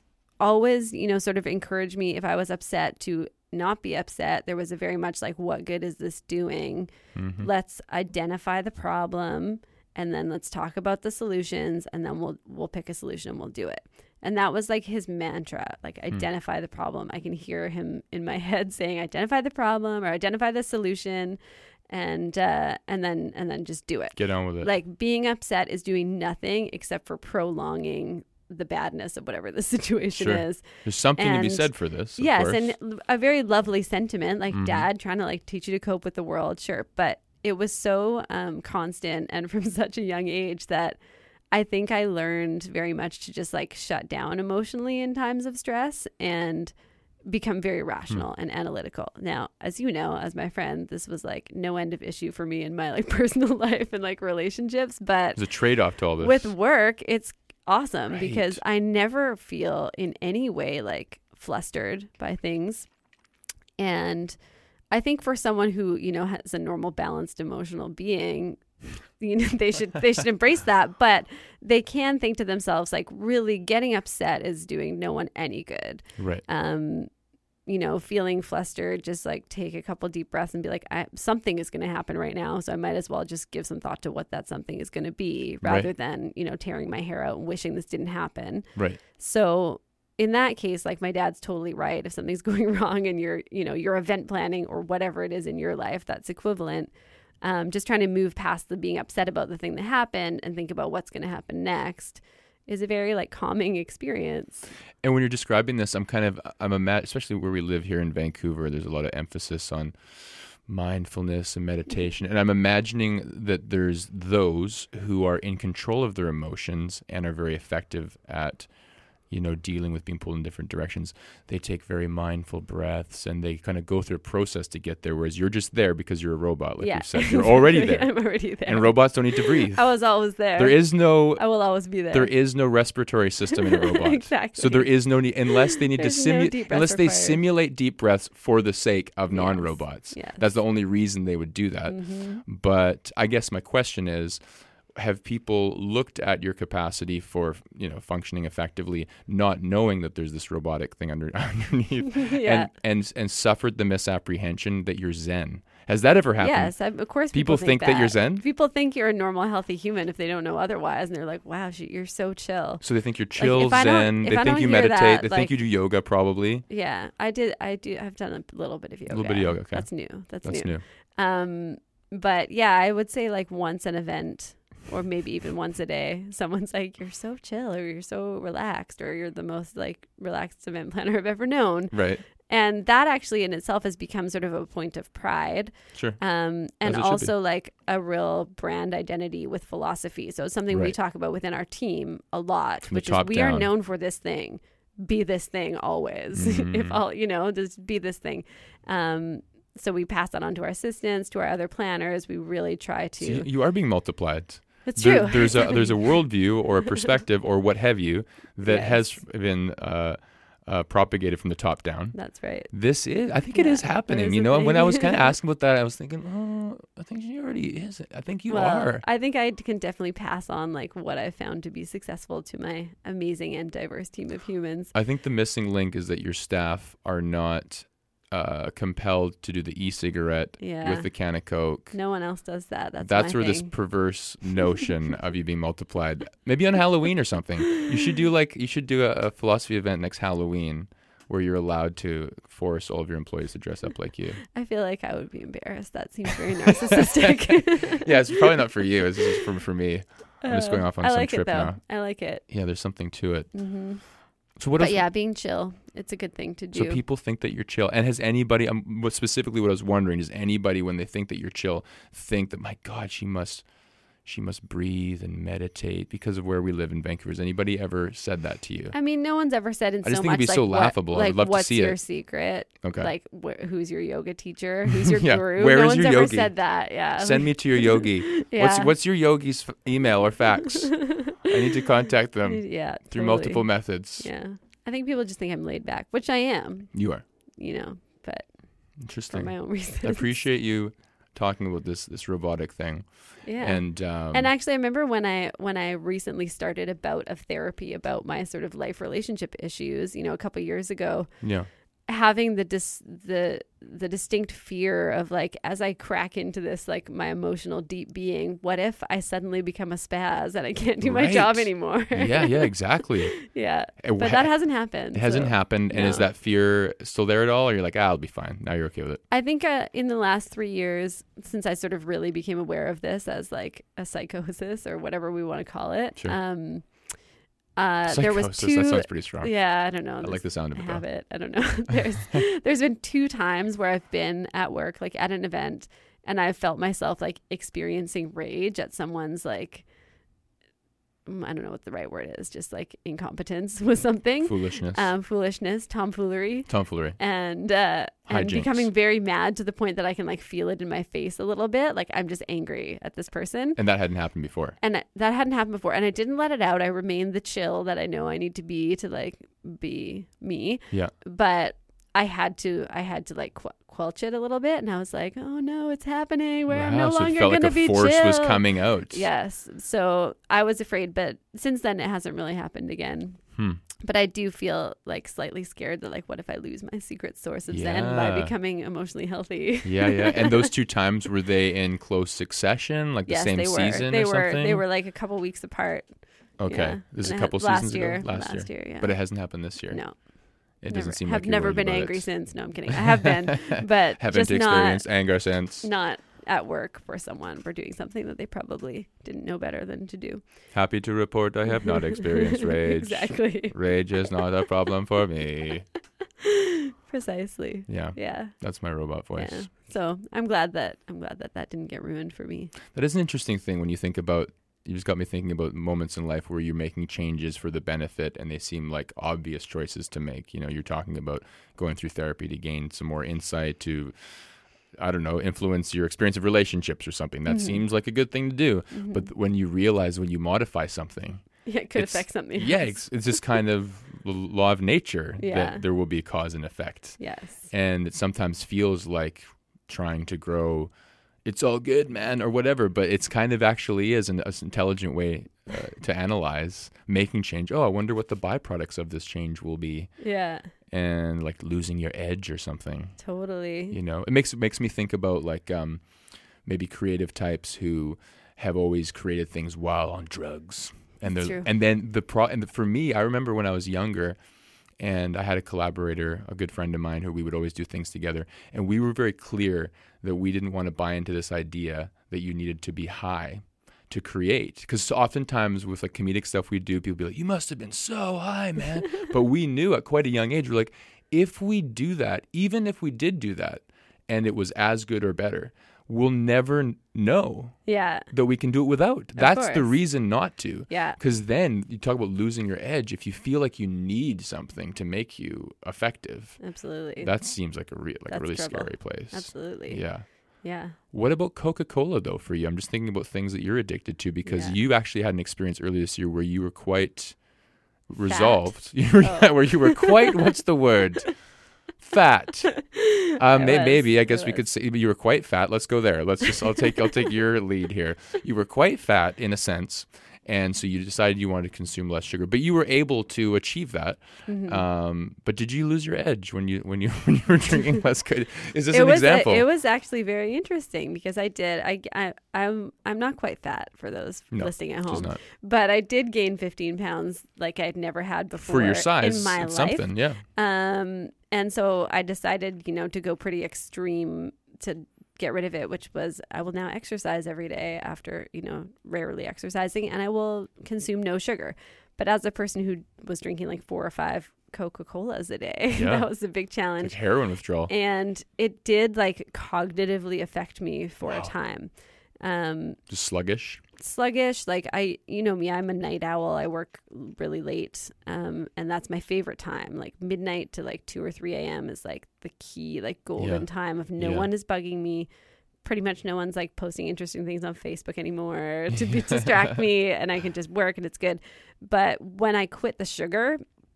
always, you know, sort of encourage me if I was upset to not be upset. There was a very much like, what good is this doing? Mm-hmm. Let's identify the problem, and then let's talk about the solutions, and then we'll we'll pick a solution and we'll do it. And that was like his mantra, like identify mm. the problem. I can hear him in my head saying, identify the problem or identify the solution, and uh, and then and then just do it. Get on with it. Like being upset is doing nothing except for prolonging the badness of whatever the situation sure. is. There's something and, to be said for this. Of yes, course. and a very lovely sentiment, like mm-hmm. dad trying to like teach you to cope with the world, sure. But it was so um, constant and from such a young age that I think I learned very much to just like shut down emotionally in times of stress and become very rational hmm. and analytical. Now, as you know, as my friend, this was like no end of issue for me in my like personal life and like relationships. But there's a trade-off to all this. With work, it's awesome right. because I never feel in any way like flustered by things. And I think for someone who, you know, has a normal, balanced emotional being, you know, they should they should embrace that. But they can think to themselves, like, really getting upset is doing no one any good. Right. Um, you know, feeling flustered, just like take a couple deep breaths and be like, I, something is going to happen right now. So I might as well just give some thought to what that something is going to be rather right. than, you know, tearing my hair out and wishing this didn't happen. Right. So in that case, like my dad's totally right. If something's going wrong and you're, you know, your event planning or whatever it is in your life that's equivalent, um, just trying to move past the being upset about the thing that happened and think about what's going to happen next is a very like calming experience. And when you're describing this, I'm kind of, I'm a, especially where we live here in Vancouver, there's a lot of emphasis on mindfulness and meditation. And I'm imagining that there's those who are in control of their emotions and are very effective at, you know, dealing with being pulled in different directions. They take very mindful breaths and they kind of go through a process to get there, whereas you're just there because you're a robot, like yeah. you said. You're already there. I'm already there. And robots don't need to breathe. I was always there. There is no... I will always be there. There is no respiratory system in a robot. Exactly. So there is no need, unless they need There's to simulate, no unless they required. simulate deep breaths for the sake of Yes. non-robots. Yes. That's the only reason they would do that. Mm-hmm. But I guess my question is, have people looked at your capacity for, you know, functioning effectively, not knowing that there's this robotic thing under, underneath, yeah. and, and and suffered the misapprehension that you're Zen? Has that ever happened? Yes, I, of course. People, People think, think that. you're Zen? People think you're a normal, healthy human if they don't know otherwise, and they're like, "Wow, she, you're so chill." So they think you're chill, Like, Zen. if They I think don't you hear meditate. that, they like- think you do yoga, probably. Yeah, I did. I do. I've done a little bit of yoga. A little bit of yoga. Okay, That's new. That's, that's new. new. Um, but yeah, I would say like once an event, or maybe even once a day, someone's like, "You're so chill," or "You're so relaxed," or "You're the most like relaxed event planner I've ever known." Right. And that actually in itself has become sort of a point of pride. Sure. Um, and As it should also like a real brand identity with philosophy. So it's something we Right. talk about within our team a lot, From the which is top we are down. known for this thing. Be this thing always. Mm. If all, you know, just be this thing. Um, so we pass that on to our assistants, to our other planners. We really try to. So you- you are being multiplied. It's There- true. there's a there's a worldview or a perspective or what have you that Yes. has been uh, uh, propagated from the top down. That's right. This is, I think it Yeah, is there happening. is You a know, when I thing. was kind of asking about that, I was thinking, oh, I think she already is. I think you well, are. I think I can definitely pass on like what I found to be successful to my amazing and diverse team of humans. I think the missing link is that your staff are not uh, compelled to do the e-cigarette Yeah. with the can of Coke. No one else does that. That's That's my where this thing. perverse notion of you being multiplied. Maybe on Halloween or something. You should do like you should do a, a philosophy event next Halloween where you're allowed to force all of your employees to dress up like you. I feel like I would be embarrassed. That seems very narcissistic. Yeah, it's probably not for you. It's just for for me. I'm just going off on I some like trip it, though. now. I like it. Yeah, there's something to it. Mm-hmm. So what But else? yeah, being chill, it's a good thing to do. So people think that you're chill. And has anybody, um, what specifically what I was wondering, does anybody, when they think that you're chill, think that, my God, she must she must breathe and meditate because of where we live in Vancouver? Has anybody ever said that to you? I mean, no one's ever said in I just so think much it'd be like so what- laughable. I Like, would love to what's see your it. secret? Okay. Like, wh- who's your yoga teacher? Who's your Yeah, guru? where no is one's your ever yogi? said that. Yeah. Send me to your yogi. Yeah. What's what's your yogi's f- email or fax? I need to contact them yeah. through totally. multiple methods. Yeah. I think people just think I'm laid back, which I am. You are. You know, but for Interesting. my own reasons. I appreciate you talking about this this robotic thing. Yeah. And um, And actually, I remember when I when I recently started a bout of therapy about my sort of life relationship issues, you know, a couple years ago, yeah. having the dis- the the distinct fear of like, as I crack into this like my emotional deep being, what if I suddenly become a spaz and I can't do my Right. job anymore? Yeah, yeah, exactly. yeah. It But that hasn't happened. It hasn't so. happened. And is no. that fear still there at all? Or you're like, ah, I'll be fine. Now you're okay with it. I think uh, in the last three years, since I sort of really became aware of this as like a psychosis or whatever we want to call it, Sure. um, uh, there was Psychosis, two. that sounds pretty strong. Yeah, I don't know. I like the sound of it, though. Habit. I don't know. there's there's been two times where I've been at work, like at an event, and I've felt myself like experiencing rage at someone's like, mm, I don't know what the right word is, just like incompetence with something. Foolishness. Um, foolishness, tomfoolery. Tomfoolery. And uh, and Hijinks. becoming very mad to the point that I can like feel it in my face a little bit. Like I'm just angry at this person. And that hadn't happened before. And I- that hadn't happened before. And I didn't let it out. I remained the chill that I know I need to be to like be me. Yeah. But I had to, I had to like qu- quelch it a little bit. And I was like, oh no, it's happening where I'm Wow, no so longer it felt going to like be a force chill. was coming out. Yes. So I was afraid, but since then it hasn't really happened again. Hmm. But I do feel like slightly scared that like, what if I lose my secret source of Zen by Yeah. becoming emotionally healthy? Yeah, yeah. And those two times, were they in close succession, like the yes, same they were. season They or were. something? They were like a couple weeks apart. Okay. Yeah. This is And a it couple had- last seasons year, ago? Last, last year. year, yeah. But it hasn't happened this year. No. It never, doesn't seem have like you're never worried been about angry it. since. No, I'm kidding. I have been, but Haven't just not experienced anger since. not at work for someone for doing something that they probably didn't know better than to do. Happy to report I have not experienced rage. Exactly. Rage is not a problem for me. Precisely. Yeah, Yeah. that's my robot voice. Yeah. So I'm glad that I'm glad that that didn't get ruined for me. That is an interesting thing when you think about, you just got me thinking about moments in life where you're making changes for the benefit and they seem like obvious choices to make. You know, you're talking about going through therapy to gain some more insight, to, I don't know, influence your experience of relationships or something. That Mhm. seems like a good thing to do. Mhm. But when you realize when you modify something, yeah, it could it's- affect something yeah, else. it's, it's just kind of the law of nature Yeah. that there will be cause and effect. Yes. And it sometimes feels like trying to grow, it's all good, man, or whatever, but it's kind of actually is an, an intelligent way uh, to analyze making change. Oh, I wonder what the byproducts of this change will be. Yeah. And like losing your edge or something, Totally. you know, it makes, it makes me think about like um, maybe creative types who have always created things while on drugs. And It's they're- true. and then the pro and the, for me, I remember when I was younger, and I had a collaborator, a good friend of mine, who we would always do things together, and we were very clear that we didn't want to buy into this idea that you needed to be high to create. Because oftentimes with like comedic stuff we do, people be like, "You must have been so high, man." But we knew at quite a young age, we're like, if we do that, even if we did do that, and it was as good or better, we'll never n- know Yeah. that we can do it without. That's the course. reason not to. Yeah. Because then you talk about losing your edge. If you feel like you need something to make you effective, Absolutely. that seems like a re- like That's a really trouble. scary place. Absolutely. Yeah. Yeah. What about Coca-Cola though for you? I'm just thinking about things that you're addicted to because Yeah. you actually had an experience earlier this year where you were quite resolved. You were, Oh. where you were quite what's the word? Fat. Um, I may, was, maybe I I guess we could was. say you were quite fat. Let's go there. Let's just I'll take I'll take your lead here. You were quite fat in a sense, And so you decided you wanted to consume less sugar, but you were able to achieve that. Mm-hmm. Um, but did you lose your edge when you when you when you were drinking less? Coke? Is this it an was example? A, it was actually very interesting because I did. I, I I'm I'm not quite fat for those No, listening at home, not. but I did gain fifteen pounds like I'd never had before For your size, in my it's life. something, yeah. Um, and so I decided, you know, to go pretty extreme to get rid of it, which was I will now exercise every day after, you know, rarely exercising, and I will consume no sugar. But as a person who was drinking like four or five Coca-Colas a day, Yeah. that was a big challenge. Like heroin withdrawal. And it did like cognitively affect me for Wow. a time. Um, Just sluggish. sluggish. Like I, you know me, I'm a night owl. I work really late. Um, and that's my favorite time. Like midnight to like two or three a.m. is like the key, like golden Yeah. time of no Yeah. one is bugging me. Pretty much no one's like posting interesting things on Facebook anymore to be, distract me, and I can just work and it's good. But when I quit the sugar,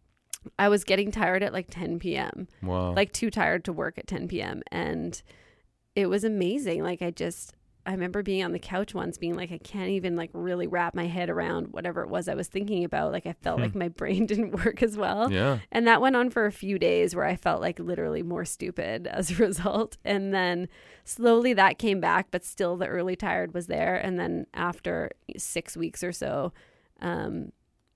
I was getting tired at like ten p.m. Wow. like too tired to work at ten p.m. And it was amazing. Like I just, I remember being on the couch once being like, I can't even like really wrap my head around whatever it was I was thinking about. Like I felt Hmm. like my brain didn't work as well. yeah. And that went on for a few days where I felt like literally more stupid as a result. And then slowly that came back, but still the early tired was there. And then after six weeks or so, um,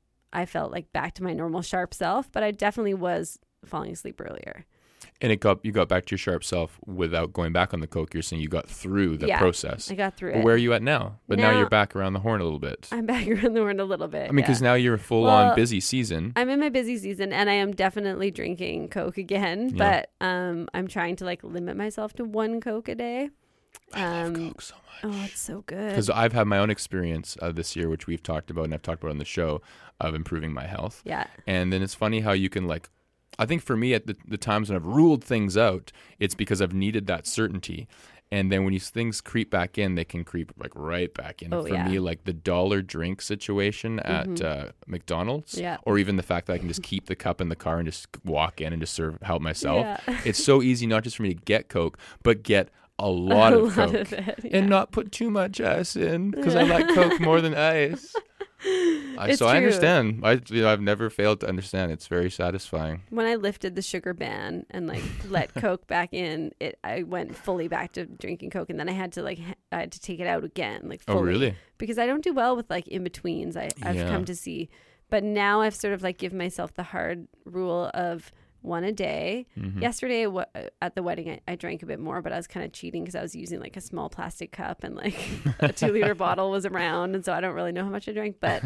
I felt like back to my normal sharp self, but I definitely was falling asleep earlier. And it got you got back to your sharp self without going back on the Coke. You're saying you got through the Yeah, process. I got through But it. where are you at now? But now, Now- you're back around the horn a little bit. I'm back around the horn a little bit. I mean, because yeah. now you're full Well, on busy season. I'm in my busy season and I am definitely drinking Coke again, Yeah. but um, I'm trying to like limit myself to one Coke a day. I love Um, Coke so much. Oh, it's so good. Because I've had my own experience uh, this year, which we've talked about and I've talked about on the show, of improving my health. Yeah. And then it's funny how you can like, I think for me at the, the times when I've ruled things out, it's because I've needed that certainty. And then when these things creep back in, they can creep like right back in. Oh, for yeah. me, like the dollar drink situation at Mhm. uh, McDonald's, Yeah. or even the fact that I can just keep the cup in the car and just walk in and just serve help myself. Yeah. It's so easy not just for me to get Coke, but get a lot a of lot Coke of it. Yeah. and not put too much ice in because I like Coke more than ice. I, It's so I true. understand. I, you know, I've never failed to understand. It's very satisfying. When I lifted the sugar ban and like let Coke back in, it I went fully back to drinking Coke, and then I had to like ha- I had to take it out again, like fully, Oh, really? because I don't do well with like in betweens. I I've Yeah. come to see, but now I've sort of like given myself the hard rule of one a day. Mhm. Yesterday w- at the wedding, I, I drank a bit more, but I was kind of cheating because I was using like a small plastic cup and like a two liter bottle was around. And so I don't really know how much I drank. But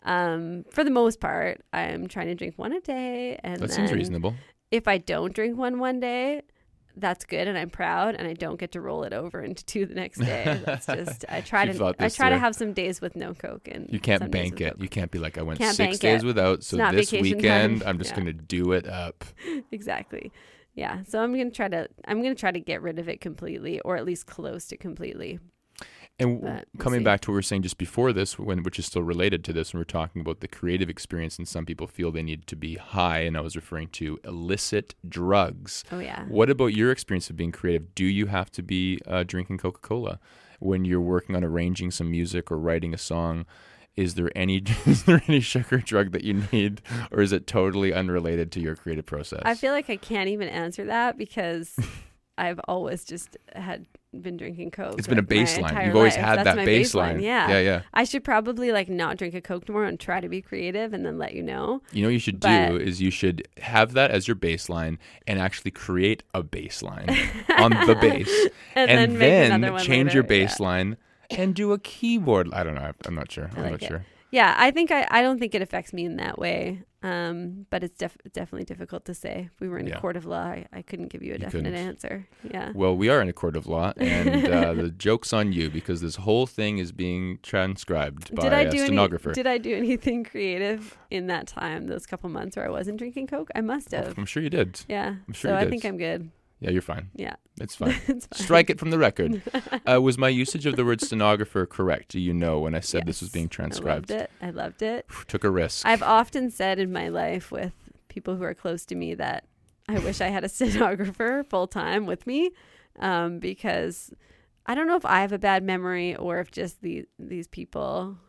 um, for the most part, I'm trying to drink one a day. And That then seems reasonable. if I don't drink one one day, that's good and I'm proud, and I don't get to roll it over into two the next day. That's just I try You've to thought I this try to through. have some days with no Coke, and You can't some days bank with it. Coke. You can't be like, I went Can't six bank days it. without, so not this vacation weekend time. I'm just Yeah. gonna do it up. Exactly. Yeah. So I'm gonna try to I'm gonna try to get rid of it completely, or at least close to completely. And But we'll coming see. back to what we were saying just before this, when which is still related to this, when we're talking about the creative experience, and some people feel they need to be high, and I was referring to illicit drugs. Oh yeah. What about your experience of being creative? Do you have to be uh, drinking Coca-Cola when you're working on arranging some music or writing a song? Is there any is there any sugar drug that you need, or is it totally unrelated to your creative process? I feel like I can't even answer that because I've always just had been drinking Coke. It's been a like, my baseline. entire You've always life. had That's that my baseline. Yeah. yeah, yeah. I should probably like not drink a Coke tomorrow and try to be creative and then let you know. You know what you should But- do is you should have that as your baseline and actually create a baseline on the base, And and, then make then, another one change your later, yeah. baseline and do a keyboard. I don't know. I'm not sure. I'm like not it. sure. Yeah, I think I, I don't think it affects me in that way. Um, but it's def- definitely difficult to say. If we were in Yeah. a court of law, I, I couldn't give you a You definite couldn't. answer. Yeah. Well, we are in a court of law, and uh, the joke's on you because this whole thing is being transcribed by Did I a do stenographer. any? Did I do anything creative in that time? Those couple months where I wasn't drinking Coke, I must have. I'm sure you did. Yeah. I'm sure so you I did. think I'm good. Yeah, you're fine. Yeah. It's fine. It's fine. Strike it from the record. Uh, was my usage of the word stenographer correct? Do you know when I said this was Yes. being I loved transcribed? it. I loved it. Took a risk. I've often said in my life with people who are close to me that I wish I had a stenographer full time with me, um, because I don't know if I have a bad memory or if just the, these people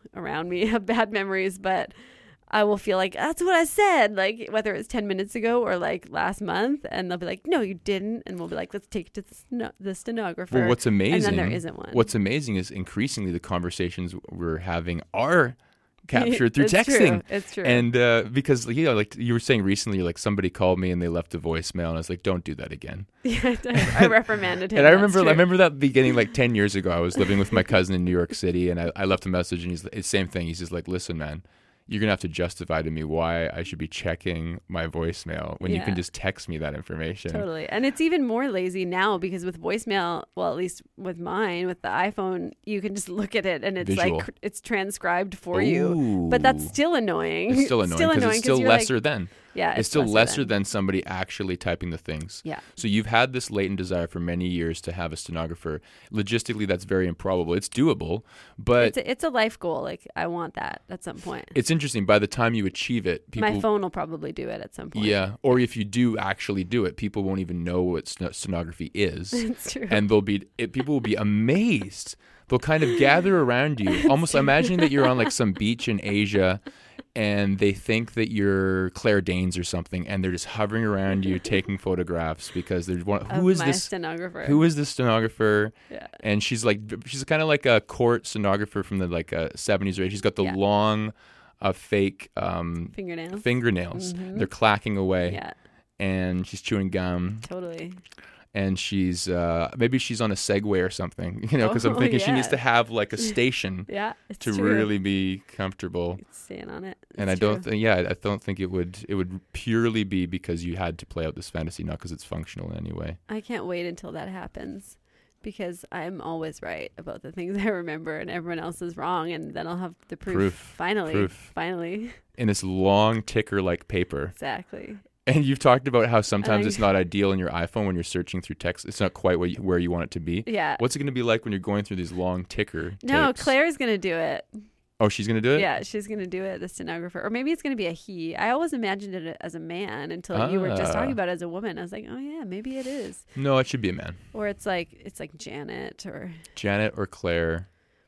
around me have bad memories, but I will feel like that's what I said, like whether it's ten minutes ago or like last month, and they'll be like, no, you didn't. And we'll be like, let's take it to the, steno- the stenographer. Well, what's amazing, and then there isn't one. What's amazing is increasingly the conversations we're having are captured through it's texting. True. It's true. And uh, because, you know, like you were saying recently, like somebody called me and they left a voicemail, and I was like, don't do that again. Yeah, I reprimanded him. And I remember, true. I remember that beginning like ten years ago. I was living with my cousin in New York City, and I, I left a message, and he's the same thing. He's just like, listen, man, you're going to have to justify to me why I should be checking my voicemail when Yeah. you can just text me that information. Totally. And it's even more lazy now because with voicemail, well, at least with mine, with the iPhone, you can just look at it and it's Visual. like it's transcribed for you. Ooh. But that's still annoying. It's still annoying because it's still you're lesser like, than. Yeah, It's, still lesser lesser than. than somebody actually typing the things. Yeah. So you've had this latent desire for many years to have a stenographer. Logistically, that's very improbable. It's doable, but It's a, it's a life goal. Like I want that at some point. it's interesting. By the time you achieve it, people My phone will probably do it at some point. yeah, or if you do actually do it, people won't even know what sten- stenography is, It's true. and they'll be it, people will be amazed. They'll kind of gather around you, almost imagining that you're on like some beach in Asia, and they think that you're Claire Danes or something, and they're just hovering around you, taking photographs because there's one. Who Of is my this stenographer? Who is this stenographer? Yeah. And she's like, she's kind of like a court stenographer from the like uh, seventies, right? She's got the Yeah. long, uh, fake um, Fingernails. fingernails. Mhm. They're clacking away, Yeah, and she's chewing gum, totally. and she's uh, maybe she's on a Segway or something, you know? Because I'm Oh, thinking she needs yeah. to have like a station Yeah, it's to true. really be comfortable. Staying on it. And I It's don't true. think, yeah, I don't think it would it would purely be because you had to play out this fantasy, not because it's functional in any way. I can't wait until that happens because I'm always right about the things I remember and everyone else is wrong, and then I'll have the proof. Proof. Finally. Proof. Finally. In this long ticker like paper. Exactly. And you've talked about how sometimes I- it's not ideal in your iPhone when you're searching through text. It's not quite where you, where you want it to be. Yeah. What's it going to be like when you're going through these long ticker No, tapes? Claire's going to do it. Oh, she's going to do it? Yeah, she's going to do it, the stenographer. Or maybe it's going to be a he. I always imagined it as a man until you were just Ah. talking about it as a woman. I was like, oh, yeah, maybe it is. No, it should be a man. Or it's like it's like Janet or Janet or Claire.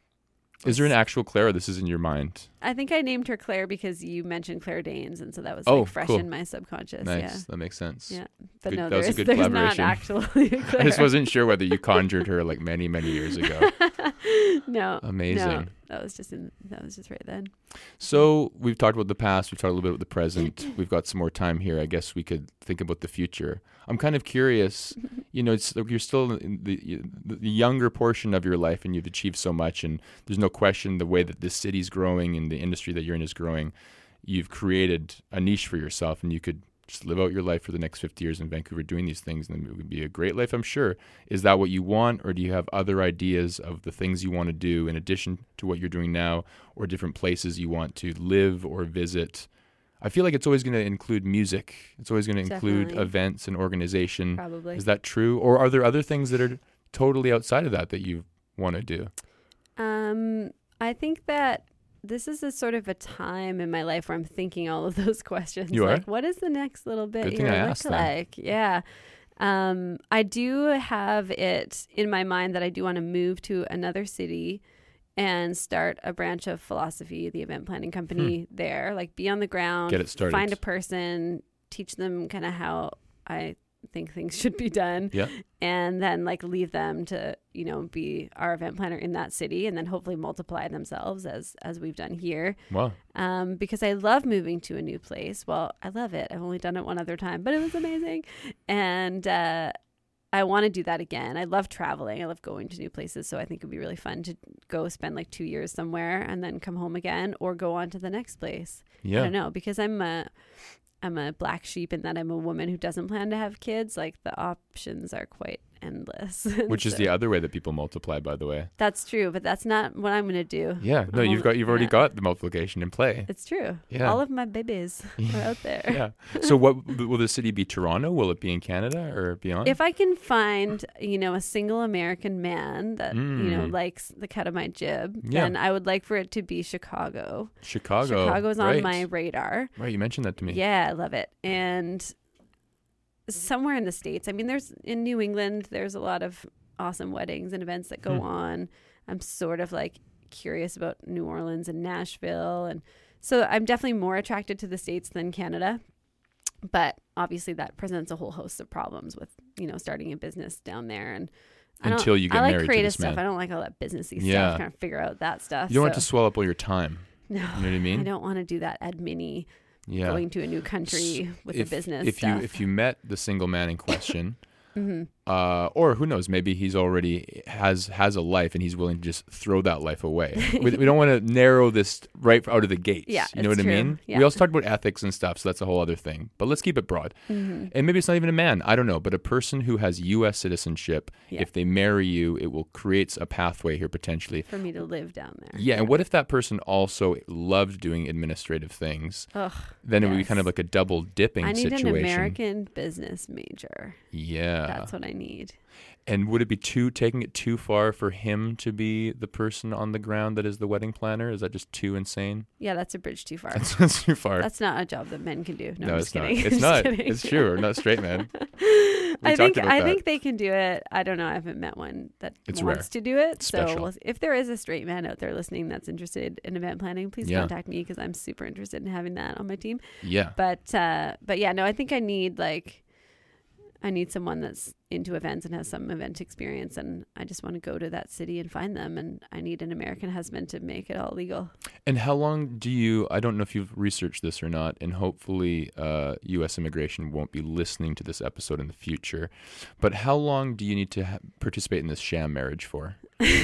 Is there an actual Claire, or this is in your mind? I think I named her Claire because you mentioned Claire Danes, and so that was Oh, like fresh cool. in my subconscious. Nice. Yeah. That makes sense. Yeah. But Good- no, that was a there's, good there's not collaboration. actually a Claire. I just wasn't sure whether you conjured her like many, many years ago. no. Amazing. No, that was just in that was just right then. So we've talked about the past. We've talked a little bit about the present. We've got some more time here. I guess we could think about the future. I'm kind of curious. You know, it's, you're still in the, the younger portion of your life, and you've achieved so much. And there's no question the way that this city's growing and the industry that you're in is growing. You've created a niche for yourself, and you could just live out your life for the next fifty years in Vancouver doing these things, and it would be a great life, I'm sure. Is that what you want, or do you have other ideas of the things you want to do in addition to what you're doing now, or different places you want to live or visit? I feel like it's always going to include music. It's always going to include Definitely. events and organization. Probably. Is that true? Or are there other things that are totally outside of that that you want to do? Um, I think that this is a sort of a time in my life where I'm thinking all of those questions. You are? Like, what is the next little bit Good thing here I look asked then. like? Yeah. Um, I do have it in my mind that I do want to move to another city and start a branch of Philosophy, the event planning company there, like be on the ground, Get it started. find a person, teach them kind of how I think things should be done. Yeah. And then like leave them to, you know, be our event planner in that city, and then hopefully multiply themselves as as we've done here. Wow. Um, because I love moving to a new place. Well, I love it. I've only done it one other time, but it was amazing. And uh, I want to do that again. I love traveling. I love going to new places. So I think it'd be really fun to go spend like two years somewhere and then come home again, or go on to the next place. I Yeah. don't know, because I'm a I'm a black sheep in that I'm a woman who doesn't plan to have kids. Like the options are quite endless. Which is So the other way that people multiply, by the way. that's true, but that's not what I'm going to do. Yeah. No, I'm you've only- got you've already yeah. got the multiplication in play. It's true. Yeah. All of my babies are out there. Yeah. So what will the city be? Toronto? Will it be in Canada or beyond? If I can find, you know, a single American man that, you know, Mm. likes the cut of my jib, Yeah. then I would like for it to be Chicago. Chicago. Chicago's on right. my radar. Right, you mentioned that to me. Yeah, I love it. And somewhere in the States, I mean, there's in New England, there's a lot of awesome weddings and events that go Hmm. on. I'm sort of like curious about New Orleans and Nashville. And so I'm definitely more attracted to the States than Canada. But obviously that presents a whole host of problems with, you know, starting a business down there. And I don't, Until you get I like married to creative this stuff. man. I don't like all that businessy Yeah. stuff. Kind of figure out that stuff. You don't so. want to swell up all your time. No, You know what I mean? I don't want to do that admin-y, Yeah. going to a new country with if, the business if stuff. you if you met the single man in question, mm-hmm. uh, or who knows, maybe he's already has has a life and he's willing to just throw that life away. we, we don't want to narrow this right out of the gates. Yeah, you know what it's I true. mean? Yeah. We also talked about ethics and stuff, so that's a whole other thing. But let's keep it broad. Mm-hmm. And maybe it's not even a man. I don't know. But a person who has U S citizenship, Yeah. if they marry you, it will create a pathway here potentially. For me to live down there. Yeah, and what if that person also loved doing administrative things? Ugh, Then it would be yes. kind of like a double dipping I need situation. an American business major. Yeah. That's what I need. And would it be too taking it too far for him to be the person on the ground that is the wedding planner? Is that just too insane? Yeah, that's a bridge too far. That's, that's too far. That's not a job that men can do. No, no, I'm it's just not. kidding. It's Just not. kidding. It's true. We're not straight men. We I talked think about I that. think they can do it. I don't know. I haven't met one that It's wants rare. to do it. It's so special. we'll, if there is a straight man out there listening that's interested in event planning, please Yeah. contact me because I'm super interested in having that on my team. Yeah. But uh, but yeah, no, I think I need like I need someone that's into events and has some event experience, and I just want to go to that city and find them. And I need an American husband to make it all legal. And how long do you, I don't know if you've researched this or not, and hopefully uh, U S immigration won't be listening to this episode in the future, but how long do you need to ha- participate in this sham marriage for?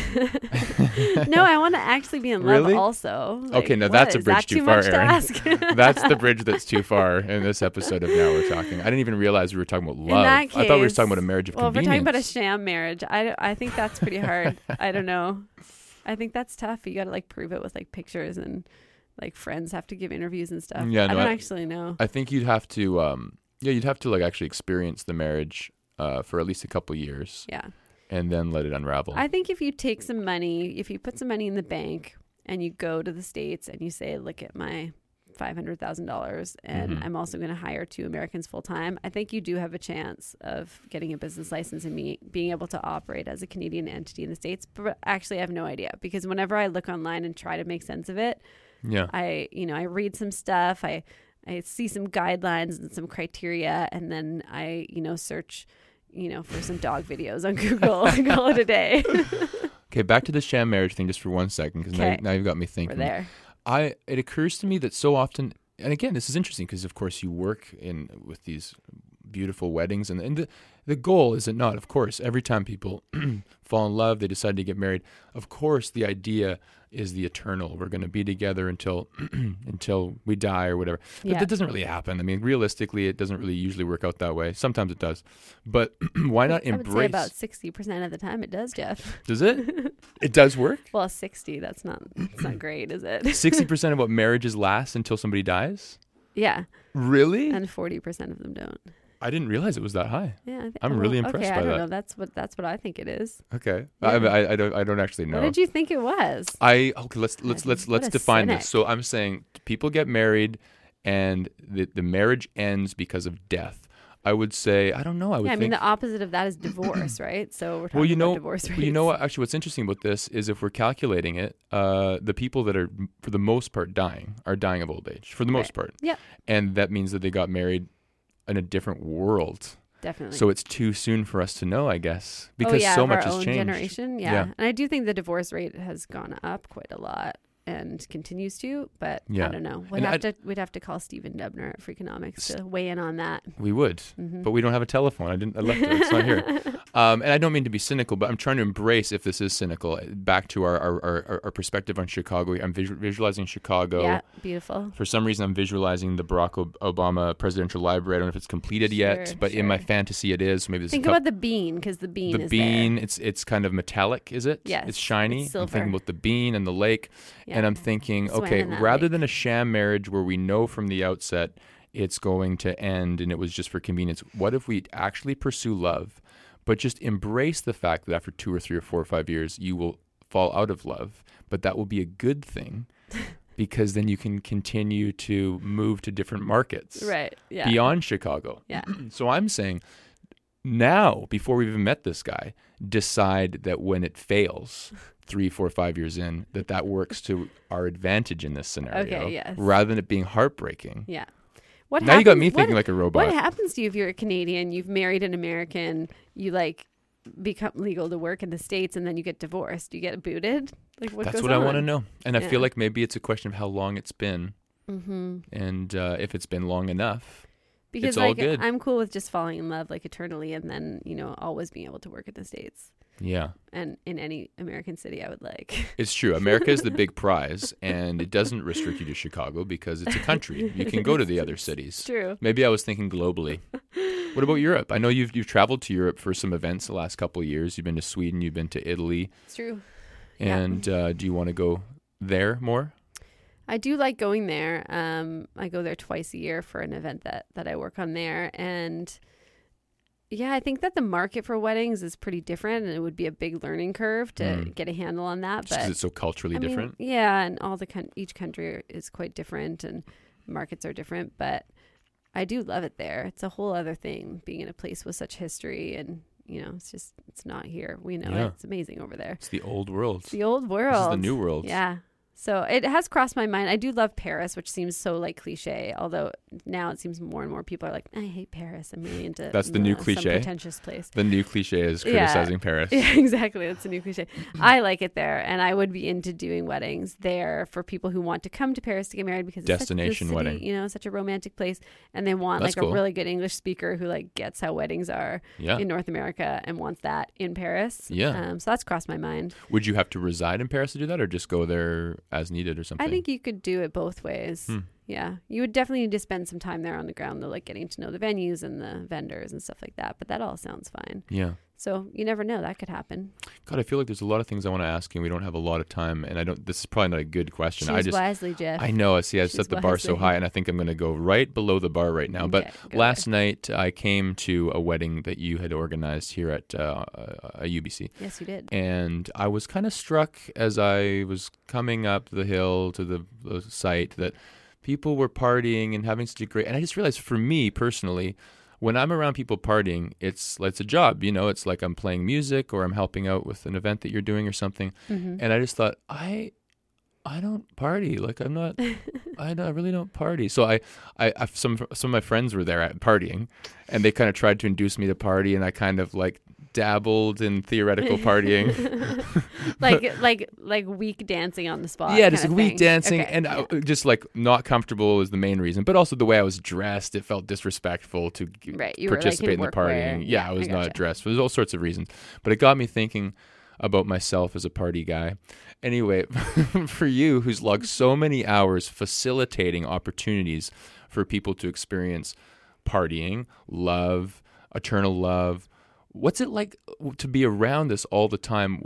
No, I want to actually be in love Really? also. Like, Okay, now what, that's a is bridge that too too far, much to Erin. ask? That's the bridge that's too far in this episode of Now We're Talking. I didn't even realize we were talking about In love. that I thought we were case- talking about a marriage of Well, if we're convenience. talking about a sham marriage, I, I think that's pretty hard. I don't know. I think that's tough. You got to like prove it with like pictures, and like friends have to give interviews and stuff. Yeah, I no, don't I- actually know. I think you'd have to, um, yeah, you'd have to like actually experience the marriage uh, for at least a couple years, Yeah. and then let it unravel. I think if you take some money, if you put some money in the bank and you go to the States and you say, look at my five hundred thousand dollars and Mhm. I'm also going to hire two Americans full time, I think you do have a chance of getting a business license and me being able to operate as a Canadian entity in the States. But actually, I have no idea, because whenever I look online and try to make sense of it, yeah. I, you know, I read some stuff, I, I see some guidelines and some criteria, and then I, you know, search, you know, for some dog videos on Google and call it a day. Okay, back to the sham marriage thing just for one second, because now, Okay. now you've got me We're thinking. there. I it occurs to me that so often, and again, this is interesting because of course you work in with these beautiful weddings, and, and the the goal is it not, of course, every time people fall in love, they decide to get married. Of course, the idea is the eternal. We're going to be together until until we die or whatever. But Yeah. that doesn't really happen. I mean, realistically, it doesn't really usually work out that way. Sometimes it does, but why not I would say embrace? about sixty percent of the time it does, Jeff. Does it? It does work. Well, sixty, that's not that's not great, is it? Sixty percent of what marriages last until somebody dies. Yeah, Really? and forty percent of them don't. I didn't realize it was that high. Yeah, I thi- I'm well, really impressed okay, by I don't that. know. That's what that's what I think it is. Okay, Yeah. I, I, I don't I don't actually know. What did you think it was? I okay. Let's let's God, let's what let's a define cynic. this. So I'm saying people get married, and the the marriage ends because of death. I would say I don't know. I would Yeah, I think. mean the opposite of that is divorce, right? So we're talking well, you know, about divorce rates. well, you know what? Actually, what's interesting about this is if we're calculating it, uh, the people that are for the most part dying are dying of old age for the most Right. part. Yep. And that means that they got married in a different world. Definitely. So it's too soon for us to know, I guess, because oh, yeah, so of much our has own changed. generation, yeah. Yeah. And I do think the divorce rate has gone up quite a lot and continues to, but Yeah. I don't know. We'd And have I'd- to we'd have to call Stephen Dubner at Freakonomics to weigh in on that. We would, Mhm. but we don't have a telephone. I didn't. I left it. It's not here. Um, and I don't mean to be cynical, but I'm trying to embrace, if this is cynical, back to our our, our, our perspective on Chicago. I'm visu- visualizing Chicago. Yeah, beautiful. For some reason, I'm visualizing the Barack Ob- Obama Presidential Library. I don't know if it's completed yet, Sure, but in my sure. fantasy, it is. So maybe this Think is a cou- about the bean, because the bean the is bean. there. It's it's kind of metallic, is it? Yes, It's shiny. it's I'm thinking silver. about the bean and the lake, Yeah. and I'm thinking, Swam okay, in that rather lake. than a sham marriage where we know from the outset it's going to end and it was just for convenience, what if we actually pursue love, but just embrace the fact that after two or three or four or five years you will fall out of love, but that will be a good thing. Because then you can continue to move to different markets Right. Yeah. beyond Chicago. Yeah. So I'm saying now, before we've even met this guy, decide that when it fails three, four, five years in, that that works to our advantage in this scenario, Okay, yes. rather than it being heartbreaking. Yeah. What Now you got happens- me thinking what- like a robot. What happens to you if you're a Canadian, you've married an American, you like become legal to work in the States, and then you get divorced? Do you get booted? Like what That's goes what I on? want to know. And I Yeah. feel like maybe it's a question of how long it's been. Mm-hmm. And uh, if it's been long enough, Because It's all like good. I'm cool with just falling in love like eternally, and then you know always being able to work in the States yeah, and in any American city I would like. it's true. America is the big prize, and it doesn't restrict you to Chicago because it's a country. You can go to the other It's cities. true. Maybe I was thinking globally. What about Europe? I know you've you've traveled to Europe for some events the last couple of years. You've been to Sweden, you've been to Italy, It's true. Yeah. and uh, do you want to go there more? I do like going there. Um, I go there twice a year for an event that that I work on there, and yeah, I think that the market for weddings is pretty different, and it would be a big learning curve to Mm. get a handle on that. Just because But it's so culturally I mean, different. yeah, and all the coun- each country is quite different, and markets are different. But I do love it there. It's a whole other thing being in a place with such history, and you know, it's just it's not here. We know Yeah. it. It's amazing over there. It's the old world. It's the old world. This is the new world. Yeah. So it has crossed my mind. I do love Paris, which seems so like cliche, although now it seems more and more people are like, I hate Paris. I'm really into That's the new some cliche. pretentious place. The new cliche is Yeah. criticizing Paris. Yeah, exactly. That's a new cliche. I like it there, and I would be into doing weddings there for people who want to come to Paris to get married because Destination it's such a city, wedding. you know, such a romantic place, and they want That's like cool. a really good English speaker who like gets how weddings are Yeah. in North America and wants that in Paris. Yeah. Um, so that's crossed my mind. Would you have to reside in Paris to do that, or just go there as needed or something? I think you could do it both ways. Hmm. Yeah. You would definitely need to spend some time there on the ground, though, like getting to know the venues and the vendors and stuff like that. But that all sounds fine. Yeah. So you never know. That could happen. God, I feel like there's a lot of things I want to ask you, and we don't have a lot of time. And I don't. This is probably not a good question. Choose I just. wisely, Jeff. I know. See, I Choose set the bar so wisely. high, and I think I'm going to go right below the bar right now. But Okay, go last night I came to a wedding that you had organized here at uh, a U B C. there. Yes, you did. And I was kind of struck as I was coming up the hill to the, the site that people were partying and having such a great. And I just realized, for me personally, when I'm around people partying, it's it's a job. You know, it's like I'm playing music or I'm helping out with an event that you're doing or something. Mm-hmm. And I just thought, I I don't party. Like I'm not. I, don't, I really don't party. So I, I, I some some of my friends were there at partying, and they kind of tried to induce me to party, and I kind of like dabbled in theoretical partying. like like like weak dancing on the spot. Yeah, kind just of weak thing. dancing, Okay, and yeah. I, just like not comfortable was the main reason, but also the way I was dressed. It felt disrespectful to g- Right, you were, like, participate in in the workwear. partying. Yeah, Yeah, I was I not gotcha. dressed. There's all sorts of reasons, but it got me thinking about myself as a party guy. Anyway, for you, who's logged so many hours facilitating opportunities for people to experience partying, love, eternal love, what's it like to be around this all the time?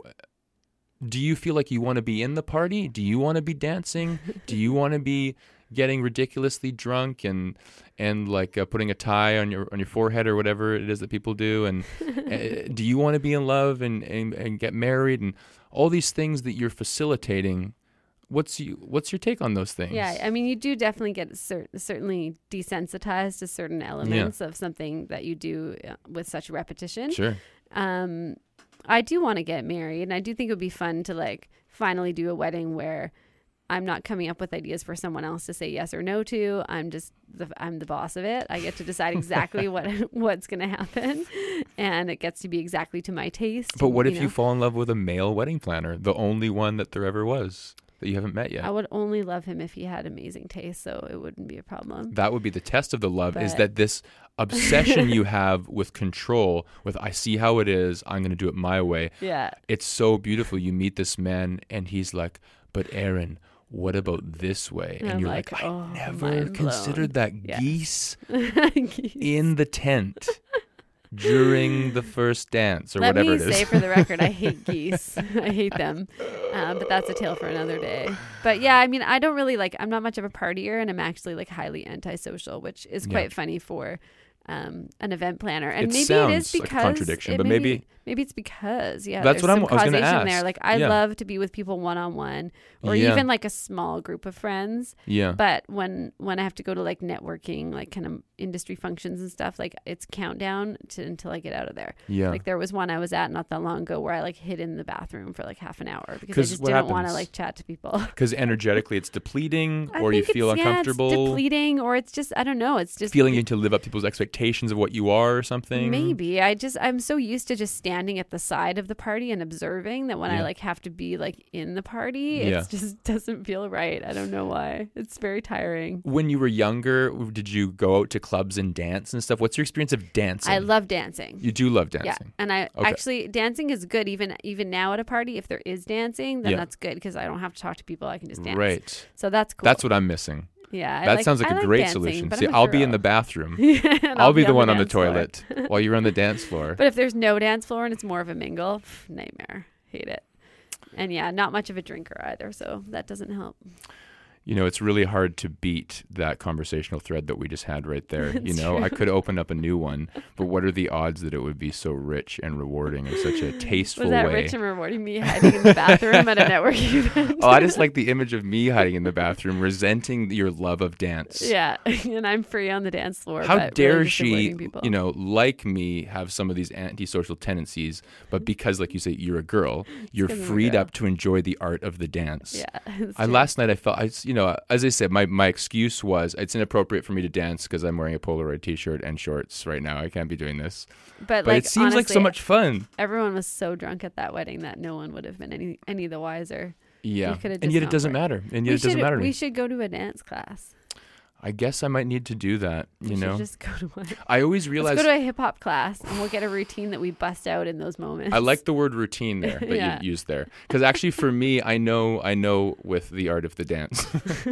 Do you feel like you want to be in the party? Do you want to be dancing? Do you want to be getting ridiculously drunk and and like uh, putting a tie on your on your forehead or whatever it is that people do? And uh, do you want to be in love and, and and get married and all these things that you're facilitating? What's you what's your take on those things? Yeah, I mean, you do definitely get cer- certainly desensitized to certain elements of something that you do uh, with such repetition. Sure. Um, I do want to get married, and I do think it would be fun to like finally do a wedding where I'm not coming up with ideas for someone else to say yes or no to. I'm just the, I'm the boss of it. I get to decide exactly what what's going to happen, and it gets to be exactly to my taste. But what if know? you fall in love with a male wedding planner, the only one that there ever was that you haven't met yet? I would only love him if he had amazing taste, so it wouldn't be a problem. That would be the test of the love, is But- that this obsession you have with control, with I see how it is, I'm going to do it my way. Yeah. It's so beautiful. You meet this man and he's like, but Aaron, what about this way? And And I'm you're like, like, oh, I never mind considered that Yes. geese in the tent during the first dance or Let whatever me it is. say for the record, I hate geese. I hate them. Um, but that's a tale for another day. But yeah, I mean, I don't really like, I'm not much of a partier, and I'm actually like highly antisocial, which is Yeah. quite funny for um, an event planner. And It maybe it sounds is like a because contradiction, it but maybe maybe- maybe it's because yeah, That's there's what I'm- some I was gonna causation there. ask. Like I Yeah. love to be with people one on one, or Yeah. even like a small group of friends. Yeah. But when when I have to go to like networking, like kind of industry functions and stuff, like it's countdown to until I get out of there. Yeah. Like there was one I was at not that long ago where I like hid in the bathroom for like half an hour because I 'Cause just what didn't want to happens? like chat to people. Because energetically it's depleting, I or you think feel it's, yeah, uncomfortable, it's depleting, or it's just I don't know. It's just feeling you need to live up to people's expectations of what you are or something. maybe I just I'm so used to just standing at the side of the party and observing that when I Yeah. like have to be like in the party, Yeah. it just doesn't feel right. I don't know why. It's very tiring. When you were younger, did you go out to clubs and dance and stuff? What's your experience of dancing? I love dancing. You do love Yeah, dancing. and I Okay. actually dancing is good even even now at a party. If there is dancing, then Yeah. that's good because I don't have to talk to people. I can just dance. Right. So that's cool. That's what I'm missing. yeah. I That like- sounds like I a great dancing, solution. but See, I'm a I'll be in girl. the bathroom. And I'll, be the one on the dance floor. toilet while you're on the dance floor. But if there's no dance floor and it's more of a mingle, pff, nightmare. Hate it. And yeah, not much of a drinker either, so that doesn't help. You know, it's really hard to beat that conversational thread that we just had right there. You It's know, I true. could open up a new one, but what are the odds that it would be so rich and rewarding in such a tasteful Was that way? rich and rewarding me hiding in the bathroom at a networking event? Oh, I just like the image of me hiding in the bathroom, resenting your love of dance. Yeah, and I'm free on the dance floor. How but dare really just she, avoiding people. you know, like me, have some of these antisocial tendencies, but because, like you say, you're a girl, you're 'cause I'm a freed girl. up to enjoy the art of the dance. Yeah. it's I true. last night I felt, I, you know, as I said, my, my excuse was it's inappropriate for me to dance because I'm wearing a Polaroid T-shirt and shorts right now. I can't be doing this. But, But like, it seems like so honestly, much fun. Everyone was so drunk at that wedding that no one would have been any any the wiser. Yeah, could've and just yet it gone doesn't for it. matter. And We yet it doesn't should matter to we me. should go to a dance class. I guess I might need to do that. You We should know, just go to one. I always Let's realize go to a hip hop class and we'll get a routine that we bust out in those moments. I like the word routine there that Yeah. you used there, because actually for me, I know I know with the art of the dance,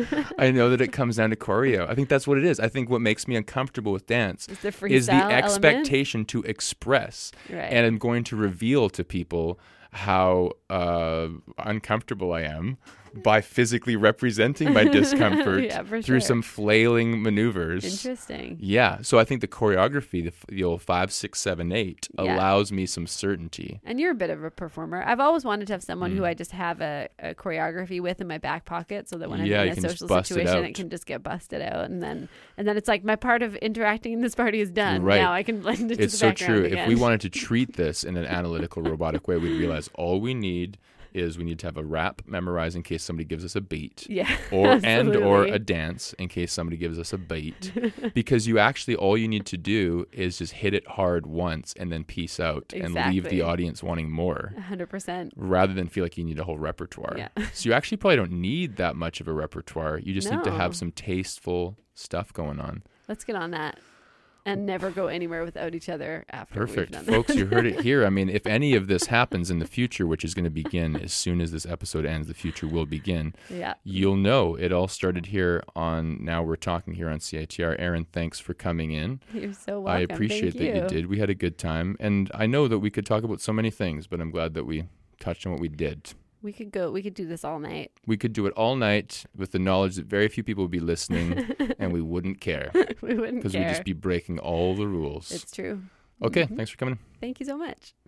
I know that it comes down to choreo. I think that's what it is. I think what makes me uncomfortable with dance Is the is the freestyle element? expectation to express, Right. and I'm going to reveal to people how uh, uncomfortable I am by physically representing my discomfort Yeah, for through sure. some flailing maneuvers. Interesting. Yeah, so I think the choreography, the, the old five, six, seven, eight, Yeah. allows me some certainty. And you're a bit of a performer. I've always wanted to have someone Mm. who I just have a, a choreography with in my back pocket, so that when Yeah, I'm you in a can just social bust it situation, out. it can just get busted out, and then and then it's like my part of interacting in this party is done. Right. Now I can blend into It's the so background true. again. If we wanted to treat this in an analytical, robotic way, we'd realize all we need is we need to have a rap memorized in case somebody gives us a beat, yeah, or and or absolutely. a dance in case somebody gives us a bait. Because you actually all you need to do is just hit it hard once and then peace out and leave Exactly. the audience wanting more, one hundred percent. rather than feel like you need a whole repertoire. Yeah. So you actually probably don't need that much of a repertoire. You just need to No. have some tasteful stuff going on. Let's get on that and never go anywhere without each other after we've Perfect. done Folks, that. you heard it here. I mean, if any of this happens in the future, which is going to begin as soon as this episode ends, the future will begin. Yeah. You'll know it all started here on Now We're Talking here on C I T R. Aaron, thanks for coming in. You're so welcome. I appreciate Thank that you did. We had a good time. And I know that we could talk about so many things, but I'm glad that we touched on what we did. We could go. We could do this all night. We could do it all night with the knowledge that very few people would be listening and we wouldn't care We wouldn't because care. we'd just be breaking all the rules. It's true. Okay, Mhm. thanks for coming in. Thank you so much.